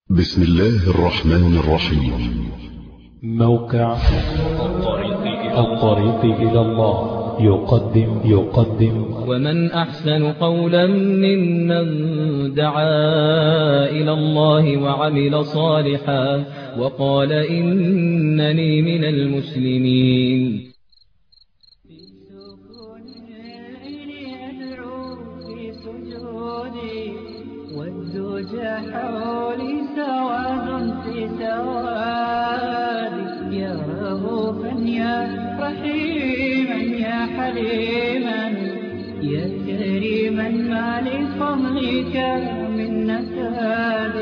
بسم الله الرحمن الرحيم. موقع الطريق إلى الله يقدم ومن أحسن قولا ممن دعا إلى الله وعمل صالحا وقال إنني من المسلمين. والدجى حولي سواد في سواد، يا رؤوفا يا رحيما يا حليما يا كريما ما لفضلك من نفاد.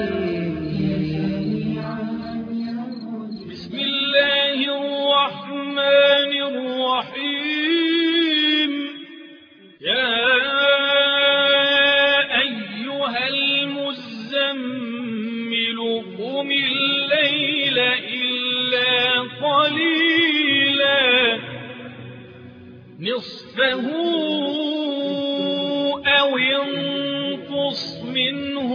بسم الله الرحمن الرحيم. يا قم الليل إلا قليلا نصفه أو انقص منه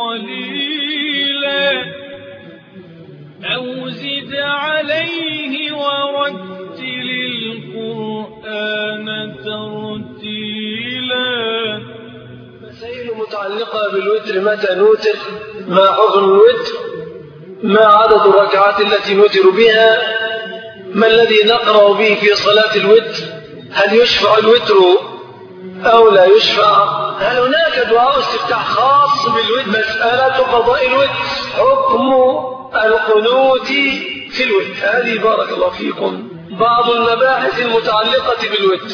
قليلا أو زد عليه ورتل القرآن ترتيلا. مسائل متعلقة بالوتر: متى نوتر؟ ما حكم الوتر؟ ما عدد الركعات التي نوتر بها؟ ما الذي نقرأ به في صلاة الوتر؟ هل يشفع الوتر أو لا يشفع؟ هل هناك دعاء استفتاح خاص بالوتر؟ مسألة قضاء الوتر، حكم القنوت في الوتر. هذه بارك الله فيكم بعض المباحث المتعلقة بالوتر.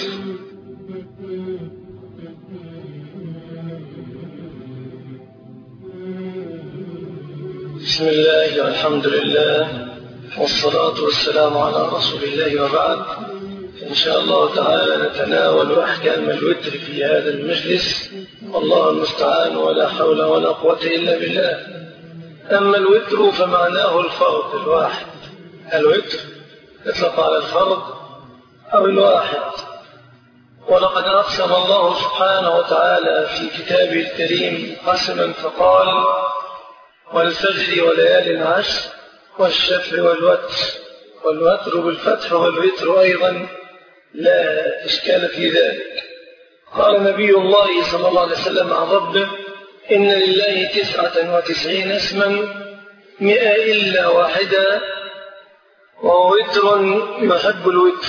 بسم الله والحمد لله والصلاة والسلام على رسول الله، وبعد. إن شاء الله تعالى نتناول أحكام الوتر في هذا المجلس، والله المستعان، ولا حول ولا قوة إلا بالله. أما الوتر فمعناه الفرد الواحد. الوتر يطلق على الفرد أو الواحد. ولقد أقسم الله سبحانه وتعالى في كتابه الكريم قسما فقال: والفجر وليال عشر والشفع والوتر. والوتر بالفتح والوتر أيضا لا إشكال في ذلك. قال نبي الله صلى الله عليه وسلم عن ربه: إن لله 99 اسما 100 إلا واحدا، وهو وتر يحب الوتر.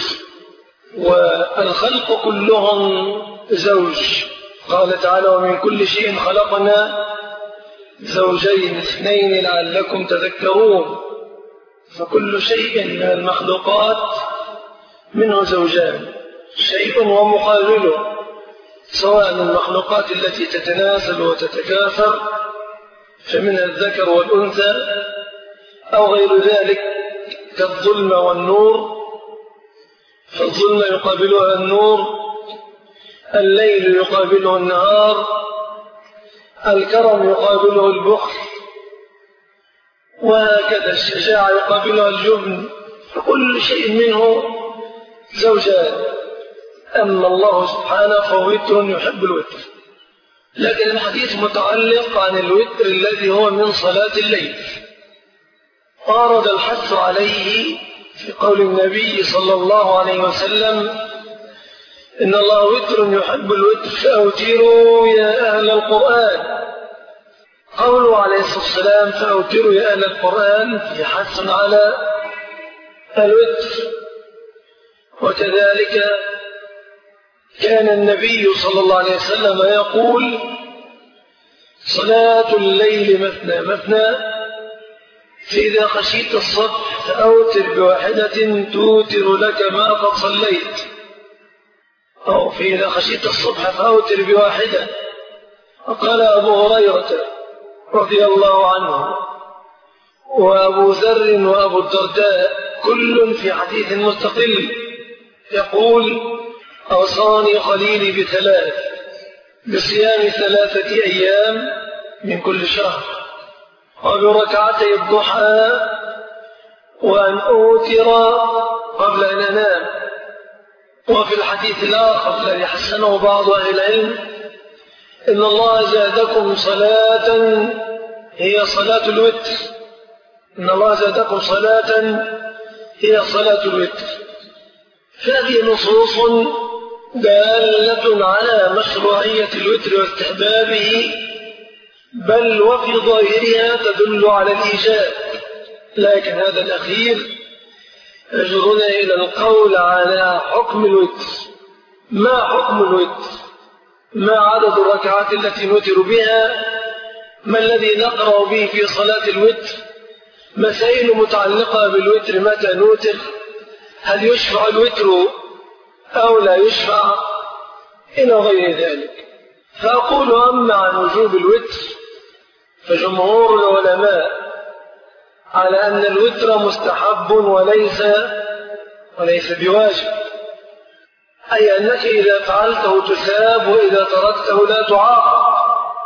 والخلق كلهم زوج. قال تعالى: ومن كل شيء خلقنا زوجين اثنين لعلكم تذكرون. فكل شيء من المخلوقات منه زوجان، شيء ومقابله، سواء المخلوقات التي تتناسل وتتكاثر فمنها الذكر والأنثى، أو غير ذلك كالظلم والنور، فالظلم يقابلها النور، الليل يقابله النهار، الكرم يقابله البخل، وهكذا الشجاعة يقابلها الجبن. فكل شيء منه زوجان. أما الله سبحانه فهو وتر يحب الوتر. لكن الحديث متعلق عن الوتر الذي هو من صلاة الليل. ورد الحث عليه في قول النبي صلى الله عليه وسلم: إن الله وتر يحب الوتر فأوتروا يا أهل القرآن. قوله عليه الصلاة والسلام فأوتروا يا أهل القرآن في حث على الوتر. وكذلك كان النبي صلى الله عليه وسلم يقول: صلاة الليل مثنى مثنى، فإذا خشيت الصبح فأوتر بواحدة توتر لك ما قد صليت، أو فإذا خشيت الصبح فأوتر بواحدة. وقال أبو هريرة رضي الله عنه وأبو ذر وأبو الدرداء كل في حديث مستقل يقول: أوصاني خليلي بثلاث: بصيام 3 أيام من كل شهر، وبركعتي الضحى، وأن أوتر قبل أن أنام. وفي الحديث الآخر الذي حسنه بعض أهل العلم: إن الله زادكم صلاة هي صلاة الوتر. إن الله زادكم صلاة هي صلاة الوتر. هذه نصوص دالة على مشروعية الوتر واستحبابه، بل وفي ظاهرها تدل على الإيجاب. لكن هذا الأخير يجرنا إلى القول على حكم الوتر. ما حكم الوتر؟ ما عدد الركعات التي نوتر بها؟ ما الذي نقرأ به في صلاة الوتر؟ مسائل متعلقة بالوتر، متى نوتر؟ هل يشفع الوتر أو لا يشفع؟ إلى غير ذلك. فأقول أما عن وجوب الوتر فجمهور العلماء على أن الوتر مستحب وليس بواجب، أي أنك إذا فعلته تثاب وإذا تركته لا تعاقب.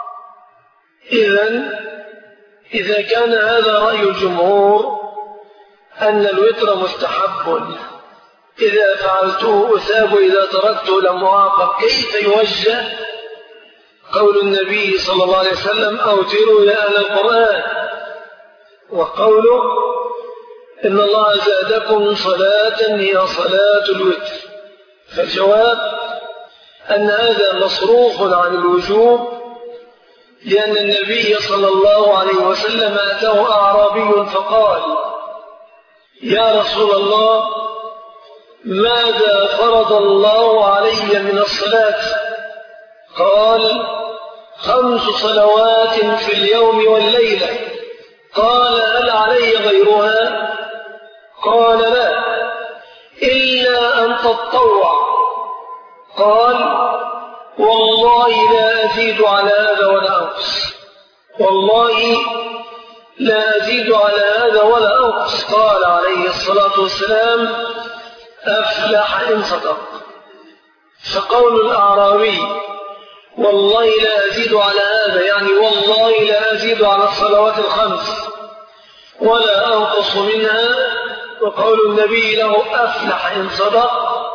إذا كان هذا رأي الجمهور أن الوتر مستحب، إذا فعلته أثاب وإذا تركته لم أعاقب، كيف يوجه قول النبي صلى الله عليه وسلم أوتروا يا أهل القرآن، وقوله إن الله زادكم صلاة هي صلاة الوتر؟ فالجواب أن هذا مصروف عن الوجوب، لأن النبي صلى الله عليه وسلم أتاه أعرابي فقال يا رسول الله ماذا فرض الله علي من الصلاة؟ قال 5 صلوات في اليوم والليلة. قال هل علي غيرها؟ قال لا إلا أن تتطوع. قال والله لا أزيد على هذا ولا أنقص، والله لا أزيد على هذا ولا أنقص. قال عليه الصلاة والسلام أفلح إن صدق. فقول الأعرابي والله لا أزيد على هذا يعني والله لا أزيد على الصلوات ال5 ولا أنقص منها، وقول النبي له أفلح إن صدق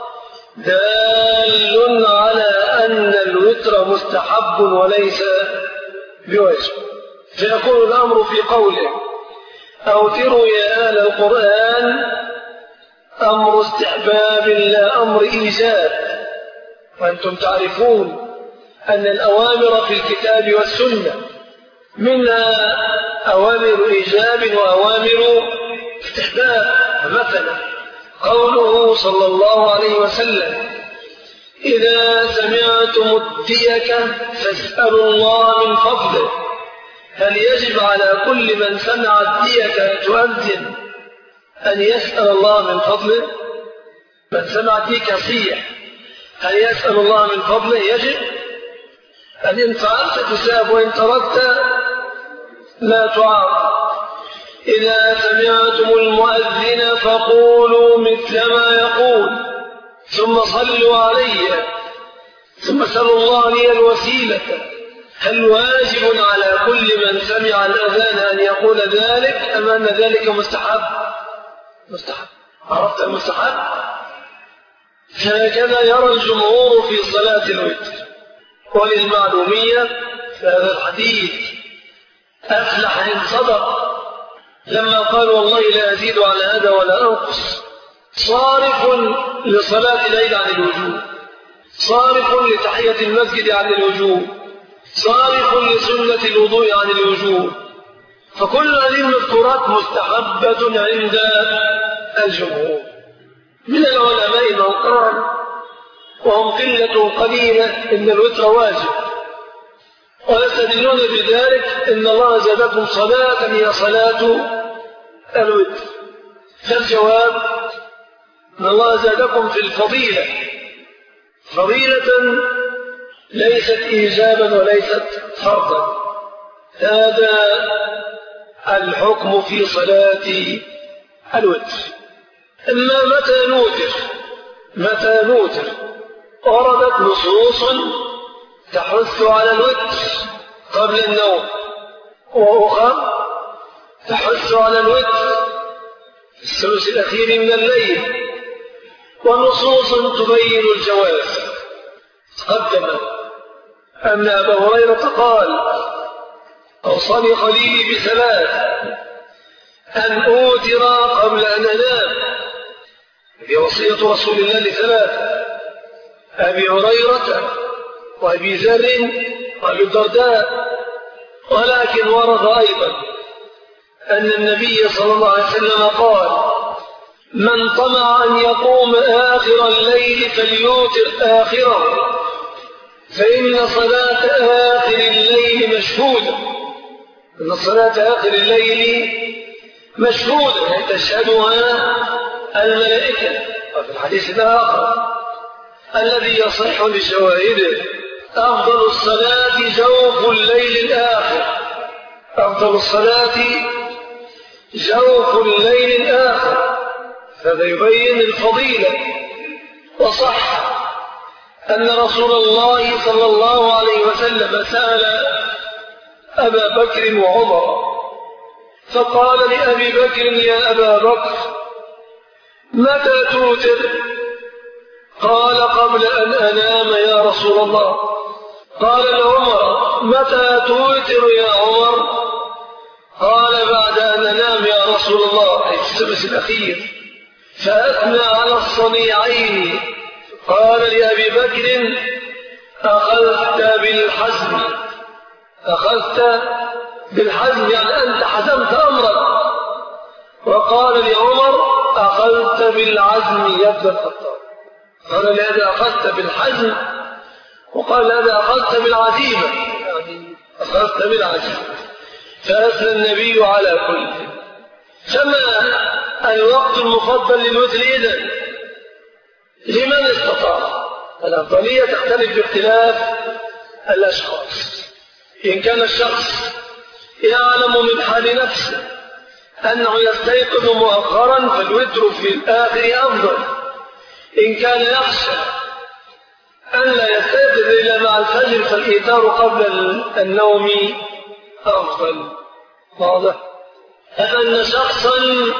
دال على أن الوتر مستحب وليس بواجب. فيكون الأمر في قوله أوتروا يا أهل القرآن أمر استحباب لا أمر إيجاب. وأنتم تعرفون أن الأوامر في الكتاب والسنة منها أوامر إيجاب وأوامر استحباب. مثلا قوله صلى الله عليه وسلم إذا سمعتم الديك فاسألوا الله من فضله. هل يجب على كل من سمع الديك تؤذن أن يسأل الله من فضله؟ من سمع الديك صيح هل يسأل الله من فضله؟ يجب أن فعلت تساب وإن تركت لا تعاقب. إذا سمعتم المؤذن فقولوا مثل ما يقول ثم صلوا علي ثم سلوا الله لي الوسيلة. هل واجب على كل من سمع الأذان أن يقول ذلك أم أن ذلك مستحب؟ مستحب. عرفت المستحب؟ هكذا يرى الجمهور في صلاة الوتر. وللمعلومية فهذا الحديث أفلح إن صدق لما قال والله لا أزيد على هذا ولا أنقص صارف لصلاة العيد عن الوجوب، صارف لتحية المسجد عن الوجوب، صارف لسنة الوضوء عن الوجوب. فكل هذه المذكورات مستحبة عند الجمهور. من العلماء من قال وهم قلة قليلة إن الوتر واجب، ويستدلون بذلك إن الله زادكم صلاة هي صلاة الوتر. فالجواب إن الله زادكم في الفضيلة فضيلة ليست إيجابا وليست فرضا. هذا الحكم في صلاة الوتر. إما متى نوتر وردت نصوص تحث على الوتر قبل النوم، وأخرى تحث على الوتر في الثلث الأخير من الليل، ونصوص تبين الجواز. تقدم أن أبا هريرة قال أوصاني خليلي بثلاث: أن أوتر قبل أن أنام، هي وصية رسول الله لثلاث: أبي هريرة وأبي ذر وأبي الدرداء. ولكن ورد أيضا أن النبي صلى الله عليه وسلم قال: من طمع أن يقوم آخر الليل فليوتر آخره، فإن صلاة آخر الليل مشهودة. إن صلاة آخر الليل مشهودة تشهدها الملائكة. وفي الحديث الآخر الذي يصح لشواهده: أفضل الصلاة جوف الليل الآخر. أفضل الصلاة جوف الليل الآخر. هذا يبين الفضيلة. وصح أن رسول الله صلى الله عليه وسلم سأل أبا بكر وعمر فقال لأبي بكر: يا أبا بكر متى توتر؟ قال: قبل أن أنام يا رسول الله. قال لعمر: متى توتر يا عمر؟ قال: بعد أن أنام يا رسول الله، أي في السدس الأخير. فأثنى على الصنيعين. قال لأبي بكر: أخذت بالحزم. أخذت بالحزم يعني أنت حزمت أمرك. وقال لعمر: أخذت بالعزم يا ابن الخطاب. قال لهذا أخذت بالحزم، وقال لهذا أخذت بالعزيمة، يعني أخذت بالعزيمة. فأثنى النبي على كل. فما الوقت المفضل للوتر إذن؟ لمن استطاع. الأفضلية تختلف باختلاف الأشخاص. إن كان الشخص يعلم من حال نفسه أنه يستيقظ مؤخرا فالوتر في الآخر أفضل. إن كان يخشى أن لا يستيقظ إلا مع الفجر فالإيتار قبل النوم أفضل. واضح؟ أن شخصا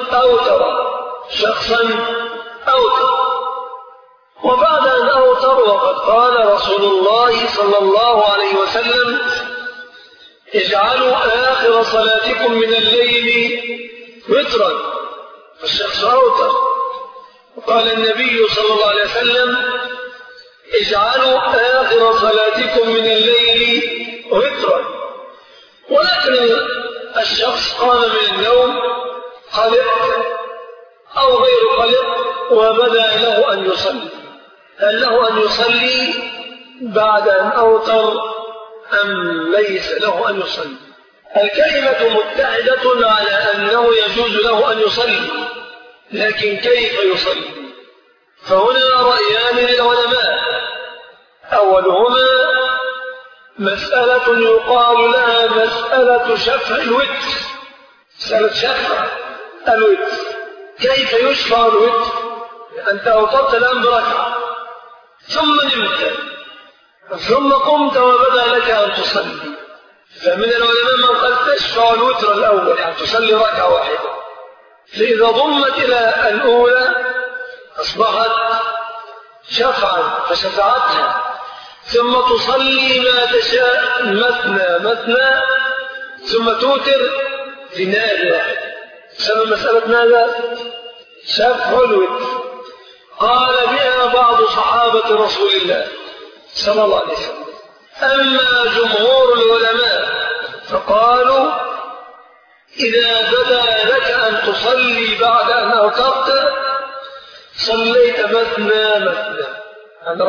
أوتر وبعد أن أوتر وقد قال رسول الله صلى الله عليه وسلم: اجعلوا آخر صلاتكم من الليل وترا. فالشخص أوتر. وقال النبي صلى الله عليه وسلم: اجعلوا آخر صلاتكم من الليل وترا. ولكن الشخص قام من النوم قلق أو غير قلق وبدأ له أن يصلي، هل له أن يصلي بعد أن أوتر أم ليس له أن يصلي؟ الكلمة متحدة على أنه يجوز له أن يصلي، لكن كيف يصلي؟ فهنا رأيان للعلماء. أولهما مسألة يقال لها مسألة شفع الوتر. مسألة شفع الوتر. كيف يشفع الوتر؟ أنت أوترت الآن بركعة ثم نمت ثم قمت وبدأ لك أن تصلي. فمن العلماء من قال تشفع الوتر الأول، يعني تصلي ركعة واحدة، فإذا ضمت إلى الأولى أصبحت شفعا فشفعتها، ثم تصلي ما تشاء مثنى ثم توتر في نار واحد. سبب مسألة ماذا؟ شفع الوتر. قال بها بعض صحابة رسول الله صلى الله عليه وسلم. أما جمهور العلماء فقالوا إذا بدا لك أن تصلي بعد أن أوترت صليت مثنى عن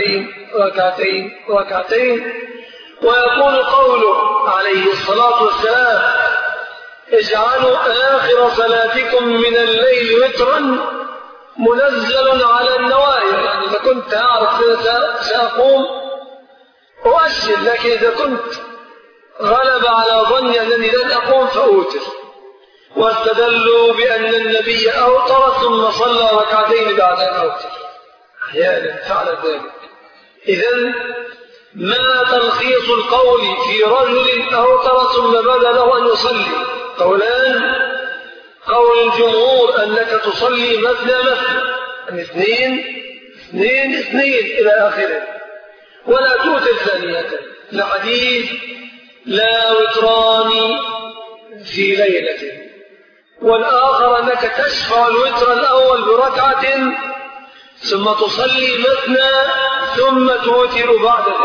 ركعتين. ويقول قوله عليه الصلاة والسلام: اجعلوا آخر صلاتكم من الليل وترا، منزل على النوائب. يعني إذا كنت أعرف سأقوم أؤشر، لكن إذا كنت غلب على ظني أنني لن أقوم فأوتر. واستدلوا بأن النبي أوتر ثم صلى ركعتين بعد أن أوتر، أحيانا فعل ذلك. إذن ما تلخيص القول في رجل أوتر ثم بدا له أن يصلي؟ قولان: قول الجمهور أنك تصلي مثنى يعني اثنين إلى آخره، ولا توتر ثانية، لحديث لا وتران في ليلة، والآخر أنك تشفع الوتر الأول بركعة ثم تصلي مثنى ثم توتر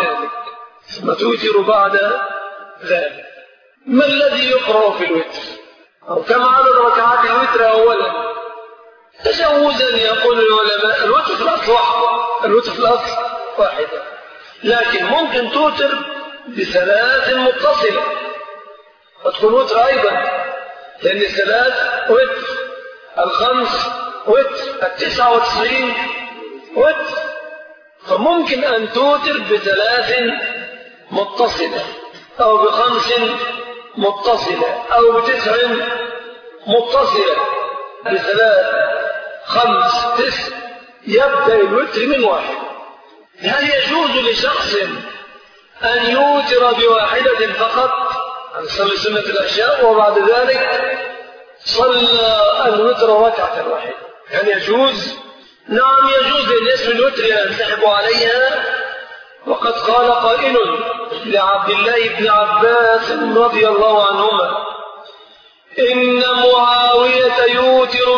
بعد ذلك. ما الذي يقرأ في الوتر؟ أو كم عدد ركعات الوتر أولا؟ تجوزا يقول العلماء الوتر في الأصل واحدة، لكن ممكن توتر بثلاث متصلة وتكون وتر أيضا، لأن الثلاث وتر، الخمس وتر، 99 وتر، فممكن أن توتر بثلاث متصلة أو بخمس متصلة أو بتسع متصلة، بثلاث، خمس، تسع، يبدأ الوتر من واحد. هل يجوز لشخص أن يوتر بواحدة فقط، أن يصلي سنة العشاء وبعد ذلك صلى الوتر ركعة واحدة؟ هل يجوز؟ نعم يجوز، لأن اسم الوتر ينسحب عليها. وقد قال قائل لعبد الله بن عباس رضي الله عنهما: إن معاوية يوتر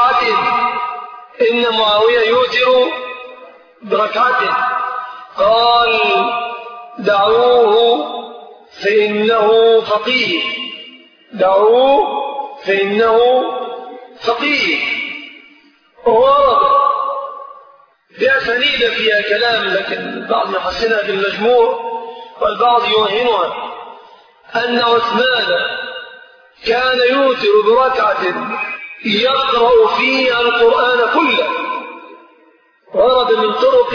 بركعة، قال: دعوه فإنه فقيه. ورد بأسانيد فيها كلام، لكن البعض يحسنها بالمجموع والبعض يوهنها، أن عثمان كان يوتر بركعة يقرأ فيها القرآن كله. ورد من طرق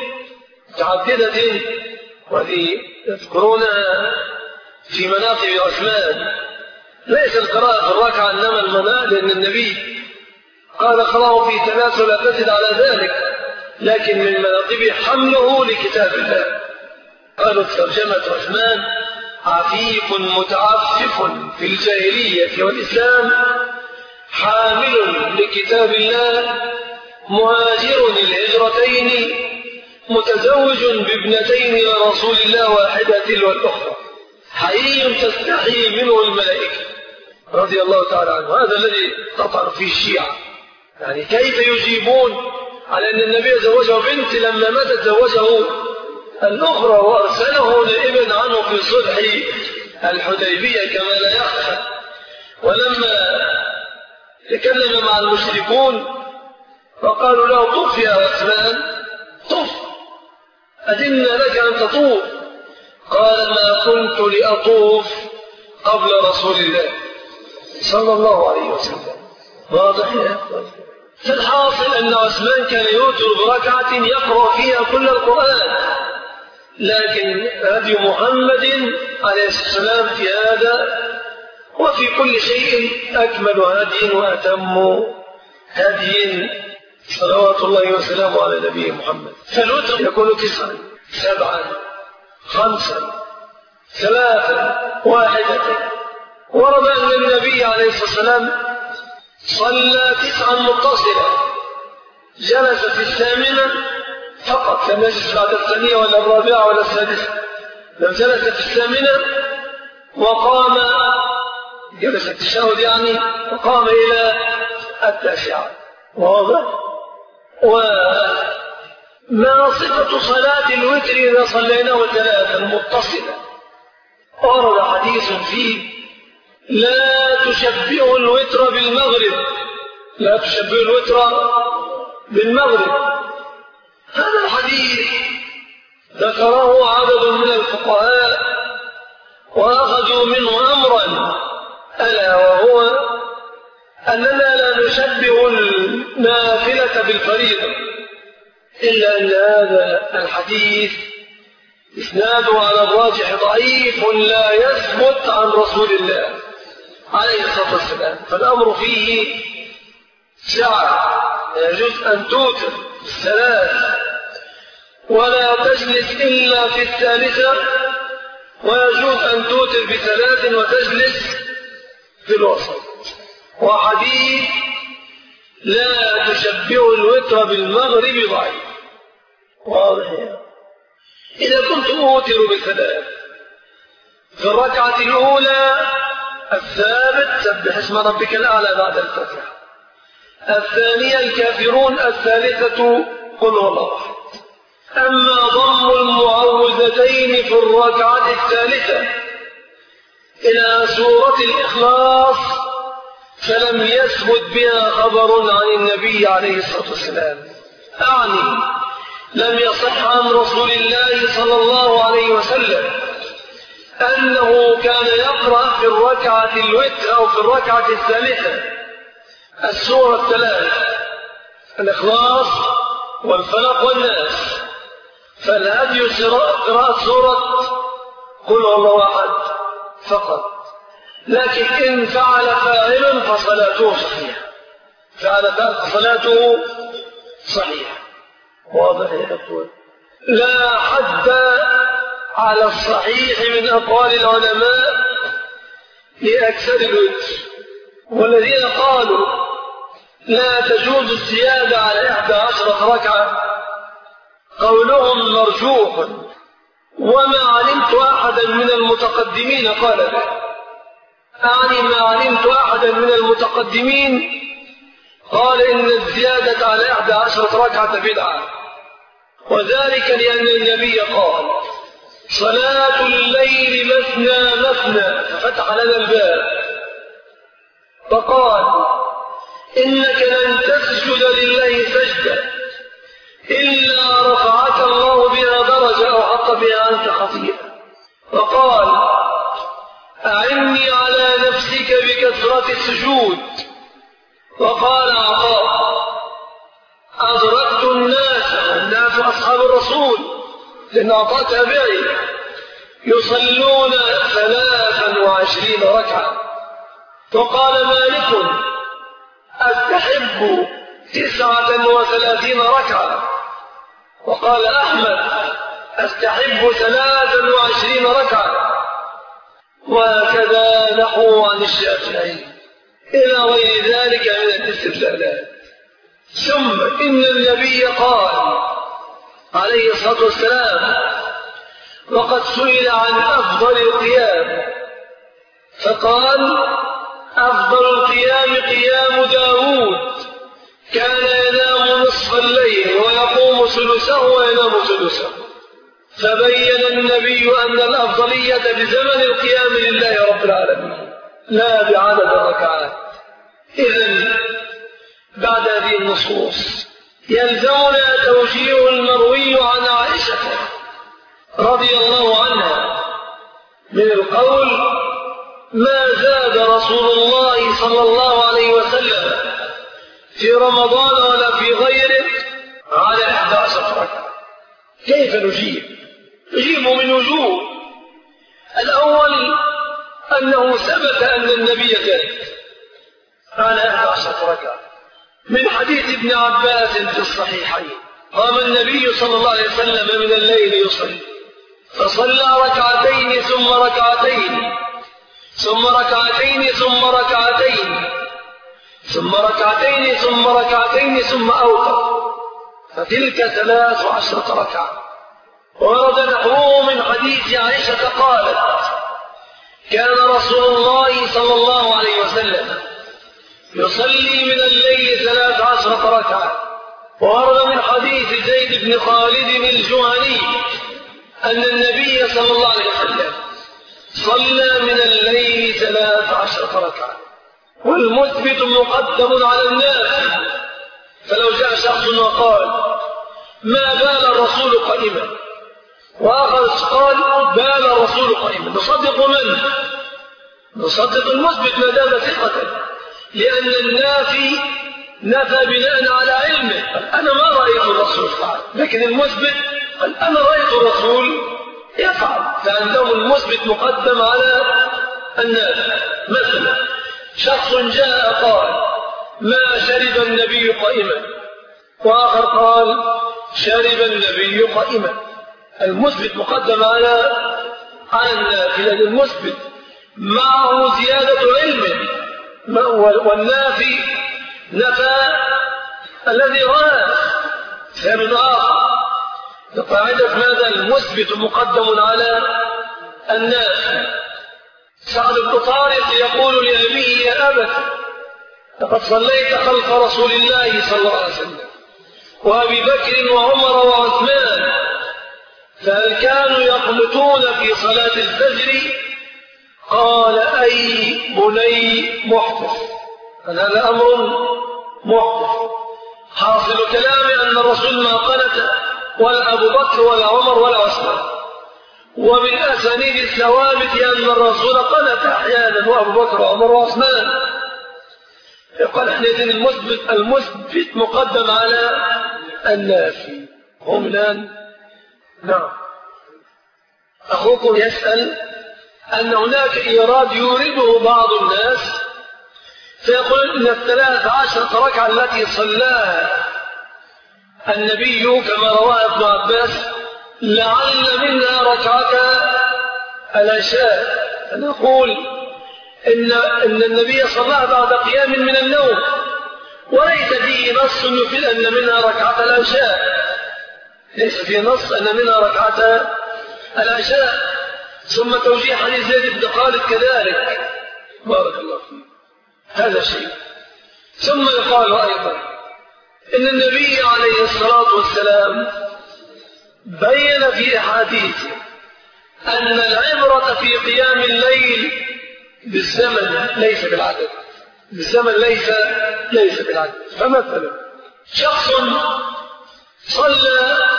متعددة وذي يذكرونها في مناقب عثمان، ليس القراءة في الركعة إنما المناء، لأن النبي قال اقرأوا في ثلاث ولا تزد على ذلك، لكن من مناقبه حمله لكتاب الله. قالوا ترجمة عثمان: عفيف متعفف في الجاهلية والإسلام، حامل لكتاب الله، مهاجر الهجرتين، متزوج بابنتين لرسول الله، واحدة تلو الأخرى، حي تستحي منه الملائكة، رضي الله تعالى عنه. هذا الذي تطعن فيه الشيعة، يعني كيف يجيبون على أن النبي زوجه بنت لما ماتت زوجه الأخرى وأرسله لابن عنه في صلح الحديبية كما لا يخفى. ولما تكلم مع المشركون فقالوا له: طف يا عثمان، طف، أذن لك أن تطوف. قال: ما كنت لأطوف قبل رسول الله صلى الله عليه وسلم. واضح يا أخوان؟ فالحاصل أن عثمان كان يوتر بركعة يقرأ فيها كل القرآن، لكن هدي محمد عليه السلام في هذا وفي كل شيء أكمل هدي وأتم هدي، صلوات الله وسلامه على نبيه محمد. فالوتر يكون 9، 7، 5، 3، 1. ورد أن النبي عليه الصلاة والسلام صلى 9 متصلة، جلس في 8 فقط، لم يجلس بعد 8 ولا 4 ولا 6، لم جلس في 8 وقام، جلس التشهد يعني، وقام إلى 9. واضح؟ وما صفة صلاة الوتر إذا صليناه 3 متصلة؟ ورد حديث فيه: لا تشبه الوتر بالمغرب. هذا الحديث ذكره عدد من الفقهاء وأخذوا منه أمرا، ألا وهو أننا لا نشبه النافلة بالفريضة، إلا أن هذا الحديث إسناده على الراجح ضعيف لا يثبت عن رسول الله عليه الصلاة والسلام. فالأمر فيه سعة، يجوز أن توتر 3 ولا تجلس إلا في 3، ويجوز أن توتر ب3 وتجلس في الوسط. وحديث لا تشبه الوتر بالمغرب ضعيف. واضح؟ إذا كنت أوتر ب3 في الركعة الأولى الثابت سبح اسم ربك الأعلى بعد الفاتحة، الثانية الكافرون، الثالثة قل هو الله أحد. أما ضم المعوذتين في الركعة الثالثة إلى سورة الإخلاص فلم يثبت بها خبر عن النبي عليه الصلاة والسلام، أعني لم يصح عن رسول الله صلى الله عليه وسلم أنه كان يقرأ في الركعة الوتر أو في الركعة الثالثة السورة الثلاث، الإخلاص والفلق والناس، فالهدي قراءة سورة قل هو الله أحد فقط. لكن إن فعل فاعل فصلاته صحيحة، فعل فاعل فصلاته صحيحة. واضح يا دكتور؟ لا حد على الصحيح من أقوال العلماء لأكثر الوتر، والذين قالوا لا تجوز الزيادة على 11 ركعة قولهم مرجوح، وما علمت أحدا من المتقدمين قال ذلك، أعني ما علمت أحدا من المتقدمين قال إن الزيادة على 11 ركعة بدعة، وذلك لأن النبي قال صلاة الليل مثنى مثنى، ففتح لنا الباب فقال إنك لن تسجد لله سجدة إلا رفعك الله بها درجة أو حط بها أنت خطيئة، وقال أعني على نفسك بكثرة السجود، وقال عطاء أدركت الناس أصحاب الرسول لأن عطاء تابعي يصلون 23 ركعة، وقال مالك أستحب 39 ركعة، وقال أحمد أستحب 23 ركعة، وهكذا نحو عن الشافعي إلى غير ذلك من الاستدلالات. ثم إن النبي قال عليه الصلاة والسلام وقد سئل عن أفضل القيام فقال أفضل القيام قيام داود كان ينام نصف الليل ويقوم ثلثه وينام ثلثه، فبين النبي أن الأفضلية بزمن القيام لله رب العالمين لا بعدد الركعات. إذن بعد هذه النصوص يلزمنا توجيه المروي عن عائشة رضي الله عنها من القول ما زاد رسول الله صلى الله عليه وسلم في رمضان ولا في غيره على 11 ركعة. كيف نجيب؟ نجيب من وجوه. الأول أنه ثبت أن النبي زاد على 11 ركعة من حديث ابن عباس في الصحيحين قام النبي صلى الله عليه وسلم من الليل يصلي فصلى ركعتين ثم ركعتين ثم ركعتين ثم ركعتين ثم ركعتين ثم ركعتين ثم أوتر، فتلك 13 ركعة. ورد نحوه من حديث عائشة قالت كان رسول الله صلى الله عليه وسلم يصلي من الليل 13 ركعة. ورد من حديث زيد بن خالد الجهني أن النبي صلى الله عليه وسلم صلى من الليل 13 ركعة. والمثبت مقدم على الناس، فلو جاء شخص وقال ما بال الرسول قائما، وآخر قال بال الرسول قائما، نصدق من؟ نصدق المثبت ما دام ثقة، لأن النافي نفى بناء على علمه، قال أنا ما رأيت الرسول فعل، لكن المثبت قال أنا رأيت الرسول يفعل، فعندهم المثبت مقدم على النافي. مثلا شخص جاء قال ما شرب النبي قائما، وآخر قال شرب النبي قائما، المثبت مقدم على النافي، لأن المثبت معه زيادة علم، والنافي نفى الذي رأى. ثامن آخر لقاعدة ماذا؟ المثبت مقدم على النافي، سعد بن طارق يقول لأبيه: يا أبت، لقد صليت خلف رسول الله صلى الله عليه وسلم وأبي بكر وعمر وعثمان، فهل كانوا يقنطون في صلاة الفجر؟ قال: أي بني محدث، هذا أمر محدث. حاصل كلامي أن الرسول ما قنت ولا أبو بكر ولا عمر ولا عثمان، ومن أسانيد الثوابت أن الرسول قنت أحيانا وأبو بكر وعمر وعثمان. يقال حينئذ المثبت مقدم على النافي. هم الآن نعم. أخوكم يسأل أن هناك إيراد يورده بعض الناس فيقول إن 13 ركعة التي صلاها النبي كما رواه ابن عباس لعل منها ركعة العشاء، فنقول إن النبي صلاها بعد قيام من النوم، وليس فيه نص يفيد أن منها ركعة العشاء، ليس فيه نص أن منها ركعة العشاء. ثم توجيه حديث زيد بن خالد كذلك، بارك الله فيه، هذا شيء. ثم يقال أيضا إن النبي عليه الصلاة والسلام بين في أحاديثه أن العبرة في قيام الليل بالزمن ليس بالعدد، بالزمن ليس بالعدد. فمثلا شخص صلى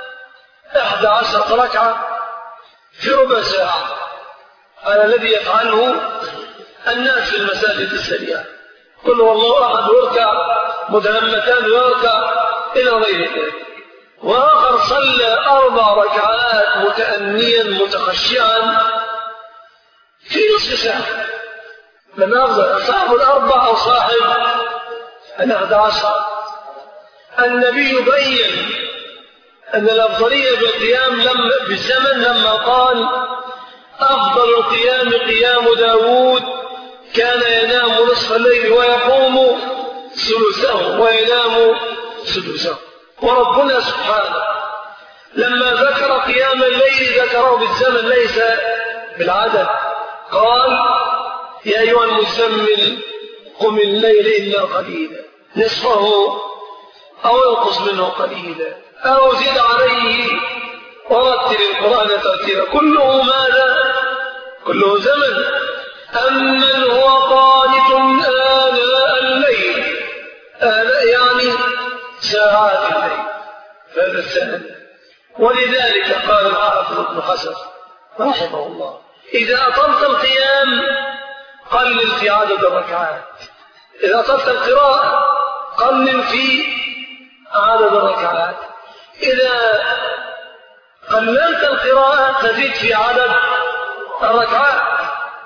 11 ركعة في ربع ساعة على الذي يفعله الناس في المساجد السريعة، قل والله أحد ويركع مدهمتان ويركع إلى غير ذلك. وآخر صلى 4 ركعات متأنيا متخشعا في نصف ساعة. من أفضل، صاحب 4 أو صاحب 11؟ النبي بين أن الأفضلية بالقيام بالزمن لما قال: أفضل القيام قيام داود، كان ينام نصف الليل ويقوم ثلثه وينام سدسه. وربنا سبحانه لما ذكر قيام الليل ذكره بالزمن ليس بالعدد، قال: يا أيها المزمل قم الليل إلا قليلا نصفه أو انقص منه قليلا أو زد عليه ورتل القرآن ترتيلا. كله ماذا؟ كله زمن. أمن هو قانت آناء الليل، آناء يعني ساعات الليل، فهذا الزمن. ولذلك قال الحافظ ابن حجر رحمه الله: إذا أطلت القيام قلل في عدد الركعات، إذا أطلت القراءة قلل في عدد الركعات، إذا قللت القراءة تزيد في عدد الركعات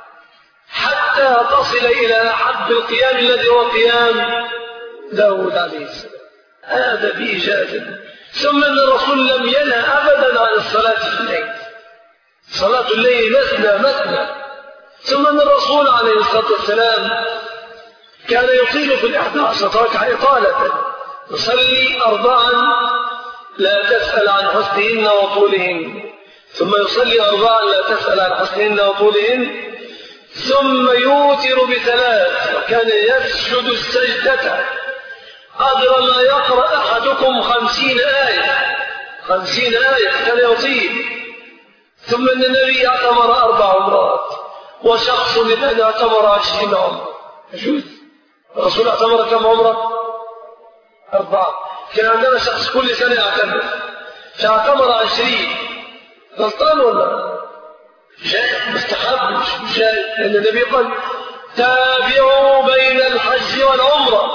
حتى تصل إلى حد القيام الذي هو قيام داود عليه السلام. هذا بإيجاز. ثم أن الرسول لم ينهى أبدا عن الصلاة في الليل، صلاة الليل مثنى. ثم أن الرسول عليه الصلاة والسلام كان يطيل في 11 ركعة إطالة، يصلي 4 لا تسأل عن حسنهن وطولهن، ثم يصلي 4 لا تسأل عن حسنهن وطولهن، ثم يوتر ب3، وكان يسجد السجدة قدر ما يقرأ أحدكم 50 آية، 50 آية كان يطيل. ثم أن النبي اعتمر 4 عمرات، وشخص الآن اعتمر 20 عمرة. يجوز؟ الرسول اعتمر كم عمرة؟ 4. كان عندنا شخص كل سنة يعتمر، فاعتمر 20. غلطان ولا شيء مستحب؟ مش شيء، لأن النبي قال: تابعوا بين الحج والعمرة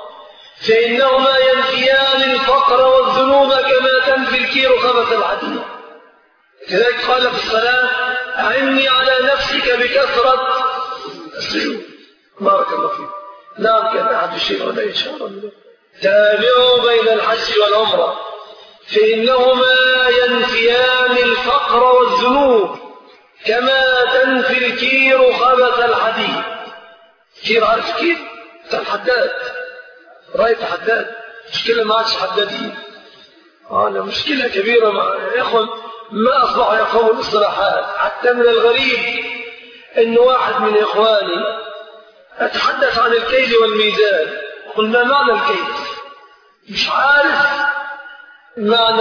فإنهما ينفيان الفقر والذنوب كما تنفي الكير خبث الحديد. كذلك قال في الصلاة: أعني على نفسك بكثرة السجود. بارك الله فيك. نعم، كان أحد الشيء ولا إشارة منه. تابعوا بين الحج والعمرة فإنهما ينفيان الفقر والذنوب كما تنفي الكير خبث الحديد. كير، عارف كير؟ بتاع الحداد، رايت حداد، مشكلة ما عادش حدادين. مشكلة كبيرة مع إخوان ما أصبحوا يقوموا بالاصطلاحات. حتى من الغريب إن واحد من إخواني أتحدث عن الكيل والميزان، قل ما معنى الكيل؟ مش عارف معنى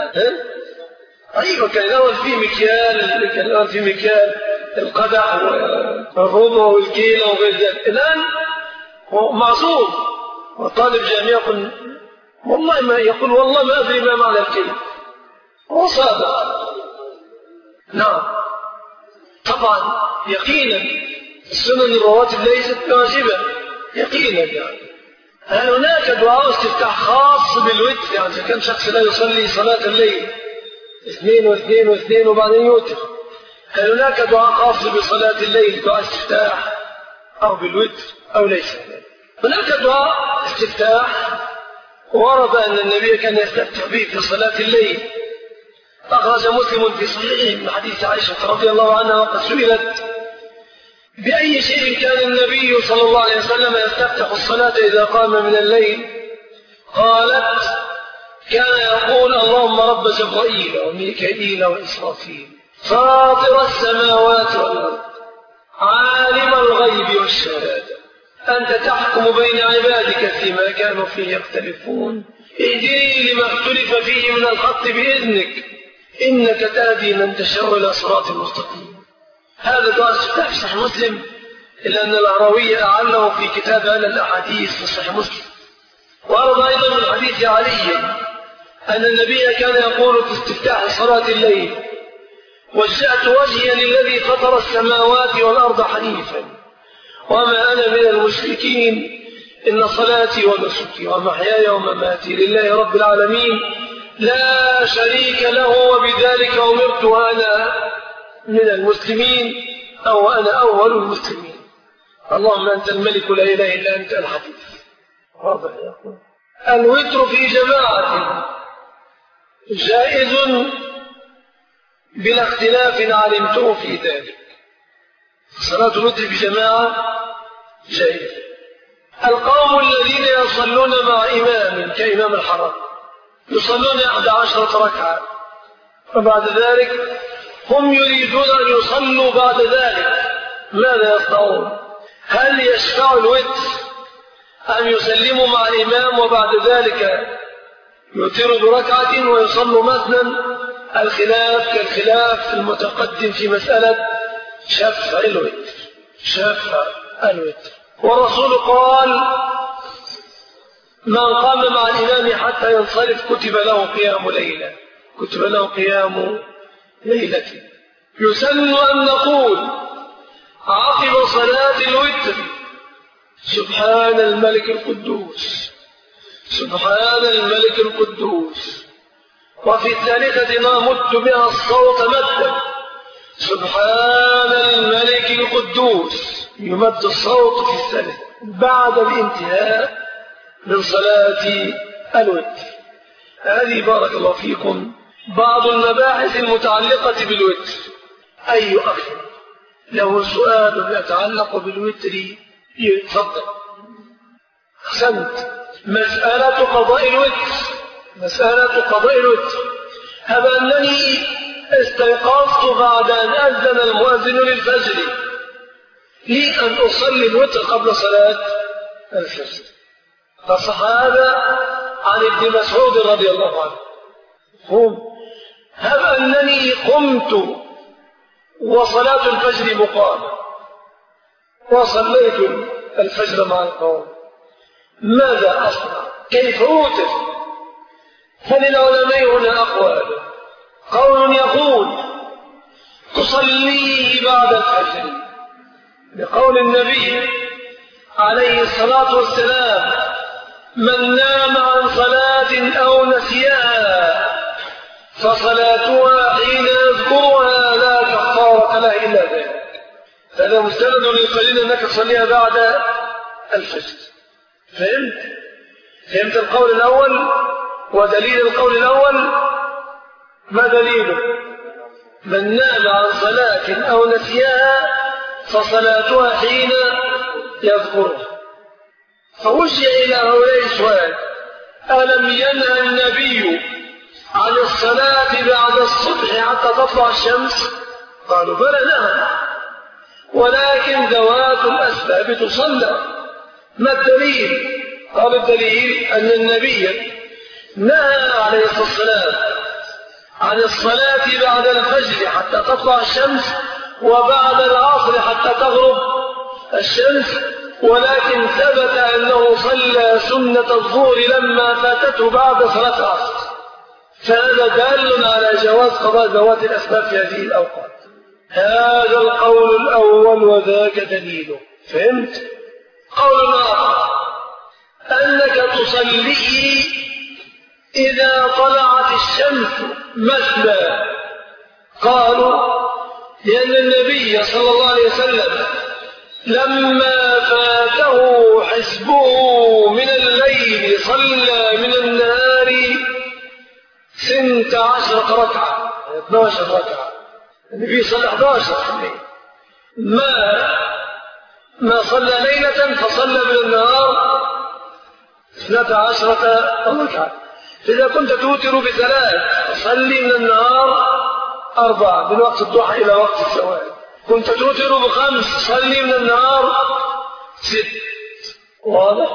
أيوة كان الأول في مكيال القدح والربع والكيلة وغير ذلك. الآن هو معصوم وطالب جامعة والله ما أدري ما معنى الكيل. هو صادق. نعم طبعا يقينا السنن الرواتب ليست واجبة يقينا. يعني هل هناك دعاء استفتاح خاص بالوتر؟ يعني إذا كان شخص لا يصلي صلاة الليل 2 وبعدين يوتر، هل هناك دعاء خاص بصلاة الليل دعاء استفتاح أو بالوتر أو ليس؟ هناك دعاء استفتاح ورد أن النبي كان يستفتح به في صلاة الليل. أخرج مسلم في صحيحه من حديث عائشة رضي الله عنها وقد سئلت بأي شيء كان النبي صلى الله عليه وسلم يستفتح الصلاة إذا قام من الليل؟ قالت كان يقول اللهم رب جبرائيل وميكائيل وإسرافيل فاطر السماوات والأرض عالم الغيب والشهادة أنت تحكم بين عبادك فيما كانوا فيه يختلفون اهدني لما اختلف فيه من الحق بإذنك إنك تهدي من تشاء إلى صراط مستقيم. هذا دعاء استفتاح في صحيح مسلم، إلا أن العراوي أعله في كتاب أهل الأحاديث في صحيح مسلم. وأرد أيضا من حديث علي أن النبي كان يقول في استفتاح صلاة الليل وجهت وجهي للذي فطر السماوات والأرض حنيفا وما أنا من المشركين إن صلاتي ونسكي ومحياي ومماتي لله رب العالمين لا شريك له وبذلك أمرت وأنا من المسلمين أو أنا أول المسلمين. اللهم أنت الملك لا إله إلا أنت الحديث. واضح يا أخوان. الوتر في جماعة جائز بلا اختلاف علمته في ذلك. صلاة الوتر في جماعة جائز. القوم الذين يصلون مع إمام كإمام الحرم يصلون 11 ركعة وبعد ذلك هم يريدون أن يصلوا بعد ذلك ماذا يصنعون؟ هل يشفع الوتر أم يسلموا مع الإمام وبعد ذلك يوتروا بركعة ويصلوا مثلا؟ الخلاف كالخلاف المتقدم في مسألة شفع الوتر. والرسول قال من قام مع الإمام حتى ينصرف كتب له قيام ليلة. يسن أن نقول عقب صلاة الوتر سبحان الملك القدوس سبحان الملك القدوس، وفي الثالثة نمد بها الصوت مدا سبحان الملك القدوس، يمد الصوت في الثالثة بعد الانتهاء من صلاة الوتر. هذه بارك الله فيكم بعض المباحث المتعلقة بالوتر. أي أخ له سؤال يتعلق بالوتر يتفضل. أحسنت. مسألة قضاء الوتر. هب أنني استيقظت بعد أن أذن المؤذن للفجر لي أن أصلي الوتر قبل صلاة الفجر، فصح هذا عن ابن مسعود رضي الله عنه. هب أنني قمت وصلاة الفجر مقامة وصليت الفجر مع القوم، ماذا أصنع؟ كيف أوتر؟ فللعلماء هنا أقوال. قول يقول تصليه بعد الفجر بقول النبي عليه الصلاة والسلام من نام عن صلاة أو نسيها فصلاتها حين يذكرها لا كفارة لها إلا ذلك. فهذا مستند للقليل أنك تصليها بعد الفجر. فهمت القول الأول؟ ودليل القول الأول ما دليله؟ من نام عن صلاة أو نسيها فصلاتها حين يذكرها. فوجه إلى هؤلاء سؤال: ألم ينهى النبي عن الصلاة بعد الصبح حتى تطلع الشمس؟ قالوا بلى نهى. ولكن ذوات الأسباب تصلى. ما الدليل؟ قال الدليل أن النبي نهى عليه الصلاة والسلام عن الصلاة بعد الفجر حتى تطلع الشمس وبعد العصر حتى تغرب الشمس، ولكن ثبت أنه صلى سنة الظهر لما فاتته بعد صلاة العصر، فهذا دال على جواز قضاء ذوات الأسباب في هذه الأوقات. هذا القول الأول وذاك دليله. فهمت؟ قول آخر أنك تصلي إذا طلعت الشمس مثنى. قالوا لأن النبي صلى الله عليه وسلم لما فاته حسبه من الليل صلى من النهار 12 ركعة 12 ركعة. النبي صلى 11 في الليل، ما صلى ليلة فصلى من النهار 12 ركعة. إذا كنت توتر ب3 فصلي من النهار 4 من وقت الضحى إلى وقت الزوال. كنت توتر ب5 صلي من النهار 6. واضح؟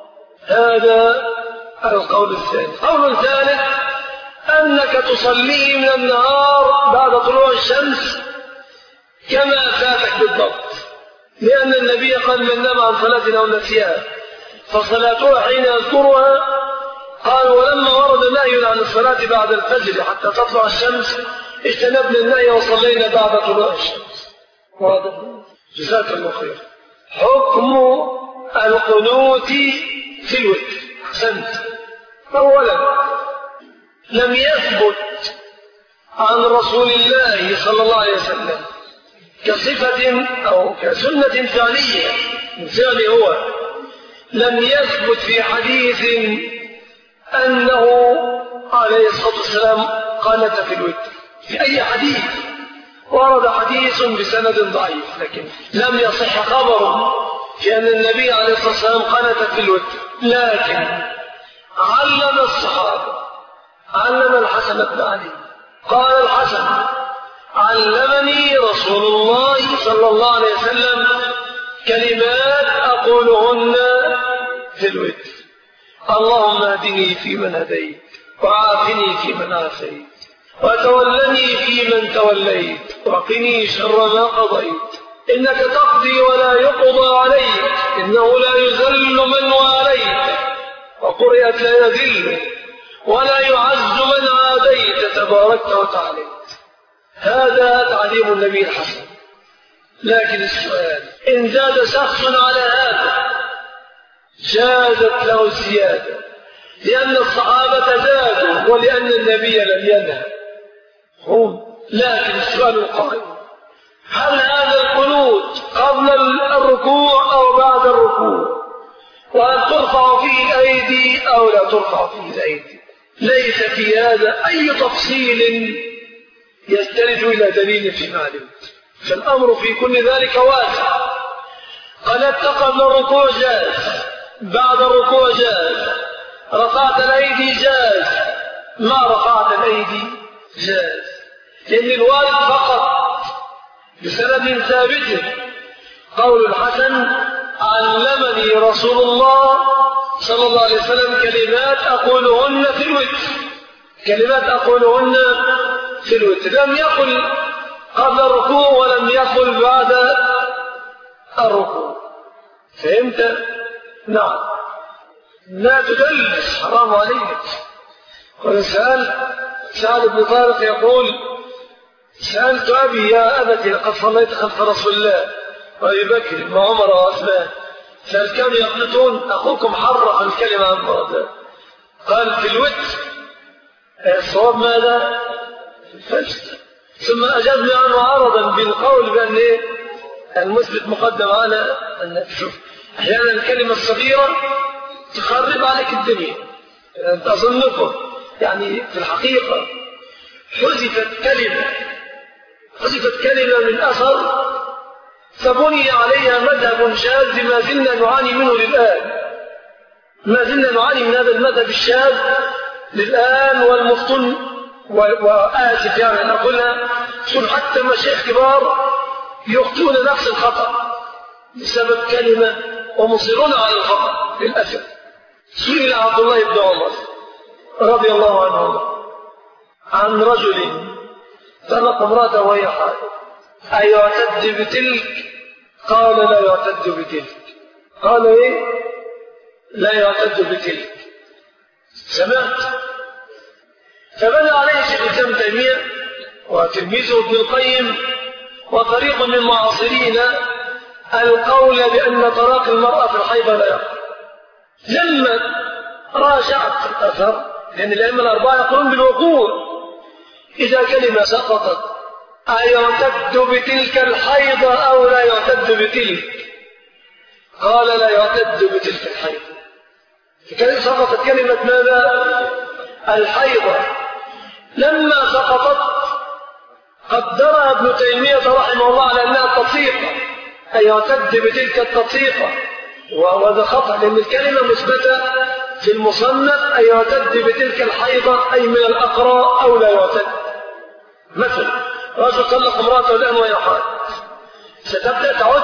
هذا القول الثاني. قول ثالث أنك تصلي من النهار بعد طلوع الشمس كما فاتك بالضبط، لأن النبي قال من نام عن صلاة أو نسيها فصلاتها حين يذكرها. قال ولما ورد نهي عن الصلاة بعد الفجر حتى تطلع الشمس اجتنبنا النهي وصلينا بعد طلوع الشمس. واضح؟ جزاك الله خير. حكم القنوت في الوتر. أحسنت. أولا لم يثبت عن رسول الله صلى الله عليه وسلم كصفة أو كسنة فعلية من فعله هو، لم يثبت في حديث أنه عليه الصلاة والسلام قنت في الوتر في أي حديث. ورد حديث بسند ضعيف لكن لم يصح خبر في أن النبي عليه الصلاة والسلام قنت في الوتر. لكن علم الصحابة، علم الحسن بن علي قال الحسن علمني رسول الله صلى الله عليه وسلم كلمات أقولهن في الوتر: اللهم اهدني فيمن هديت، وعافني فيمن عافيت، وتولني فيمن توليت، وقني شر ما قضيت، إنك تقضي ولا يقضى عليك، إنه لا يذل من واليت، وقرئت لا يذل ولا يعز من عاديت، تباركت وتعاليت. هذا تعليم النبي الحسن. لكن السؤال: إن زاد شخص على هذا جازت له الزيادة، لأن الصحابة زادوا ولأن النبي لم ينهى. لكن السؤال القائم: هل هذا القنوت قبل الركوع أو بعد الركوع؟ وهل ترفع فيه الأيدي أو لا ترفع فيه الأيدي؟ ليس في هذا أي تفصيل يستند إلى دليل في معلوم، فالأمر في كل ذلك واسع. قنت قبل الركوع جاز، بعد الركوع جاز، رفعت الأيدي جاز، ما رفعت الأيدي جاز، لأن الوارد فقط بسند ثابت قول الحسن علمني رسول الله صلى الله عليه وسلم كلمات أقولهن في الوتر، كلمات أقولهن في الوتر، لم يقل قبل الركوع ولم يقل بعد الركوع. فهمت؟ نعم. لا تدلس، حرام عليك. قال سأل بن طارق يقول: سألت أبي يا أبتي لقد صليت خلف رسول الله وأبي بكر وعمر وعثمان، فهل كانوا يقنطون؟ أخوكم حرف الكلمة عن مرضى. قال: في الوتر. الصواب ماذا؟ في الفجر. ثم أجبنا عنه عرضا بالقول بأن المثبت مقدم على النفس. أحيانا الكلمة الصغيرة تخرب عليك الدنيا. أنت أظنكم يعني في الحقيقة حذفت كلمة من أثر فبني عليها مذهب شاذ ما زلنا نعاني منه للآن. ما زلنا نعاني من هذا المذهب الشاذ للآن، والمفتن وآسف يعني أن أقولها، شوف حتى مشايخ كبار يخطئون نفس الخطأ بسبب كلمة ومصرون على الخطأ للأسف. سئل عبد الله بن عمر رضي الله عنه عن رجل طلق امرأته وهي حائض أيعتد بتلك؟ قال لا يعتد بتلك. قال إيه؟ لا يعتد بتلك. سمعت؟ فبنى عليه شيخ الإسلام تيمية وتلميذه ابن القيم وطريق من معاصرينا القول بأن طلاق المرأة في الحيض لا يقع. لما راجعت الأثر لأن الأئمة الأربعة يقولون بالوقوع إذا كلمة سقطت أيعتد بتلك الحيض أو لا يعتد بتلك؟ قال لا يعتد بتلك الحيض. فكان سقطت كلمة ماذا؟ الحيض. لما سقطت قدرها ابن تيمية رحمه الله على أنها تطيقة أي يعتد بتلك التطيقة، وهذا خطأ لأن الكلمة مثبتة في المصنف أي يعتد بتلك الحيضة أي من الأقراء أو لا يعتد. مثلا رجل طلق امرأته الآن وهي حائض ستبدأ تعد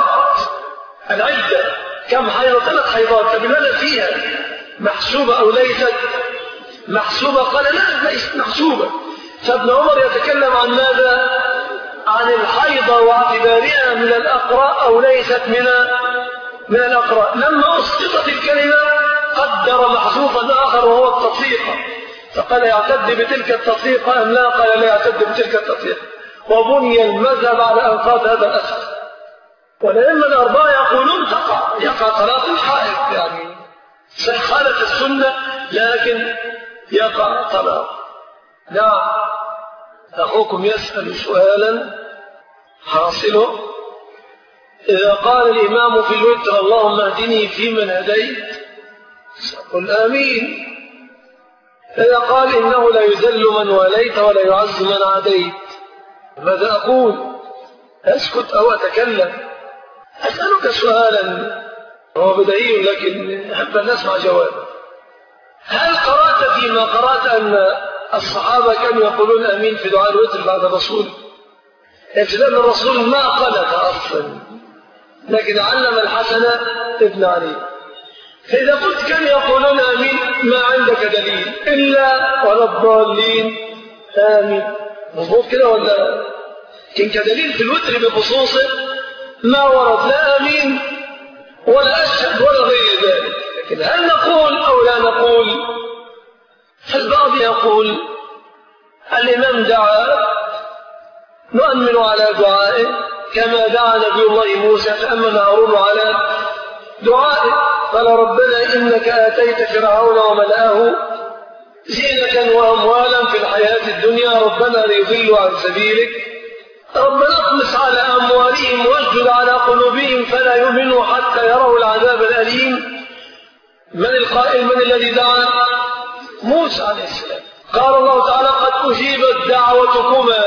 العدة كم حيضة؟ 3 حيضات. فبماذا فيها؟ محسوبة أو ليست محسوبة؟ قال لا ليست محسوبة. فابن عمر يتكلم عن ماذا؟ عن الحيضة واعتبارها من الأقراء أو ليست من الأقراء. لما أسقطت الكلمة قدر محذوفا آخر وهو التطليقة فقال يعتد بتلك التطليقة أم لا؟ قال لا يعتد بتلك التطليقة. وبني المذهب على أن قال هذا الأثر. والأئمة الأربعة يقولون يقع طلاق الحائض يعني خالف السنة لكن يقع طلاق. نعم أخوكم يسأل سؤالا حاصله إذا قال الإمام في الوتر اللهم اهدني فيمن هديت قل آمين. إذا قال إنه لا يذل من واليت ولا يعز من عاديت ماذا أقول؟ أسكت أو أتكلم؟ أسألك سؤالا هو بديهي لكن أحب أن أسمع جوابه. هل قرأت فيما قرأت أن الصحابة كانوا يقولون آمين في دعاء الوتر بعد الرسول؟ لأن الرسول ما قلت أصلا لكن علم الحسن ابن علي. فإذا قلت كانوا يقولون آمين ما عندك دليل إلا ولا الضالين آمين مضبوط كده ولا؟ كان كدليل في الوتر بخصوصه ما ورد لا آمين ولا أشهد ولا غير ذلك. لكن هل نقول أو لا نقول؟ فالبعض يقول الإمام دعا نؤمن على دعائه كما دعا نبي الله موسى فأمن هارون على دعائه قال ربنا إنك آتيت فرعون وملأه زينة وأموالا في الحياة الدنيا ربنا ليضلوا عن سبيلك ربنا اطمس على أموالهم واشدد على قلوبهم فلا يؤمنوا حتى يروا العذاب الأليم. من القائل؟ من الذي دعا؟ موسى عليه السلام. قال الله تعالى قد أجيبت دعوتكما.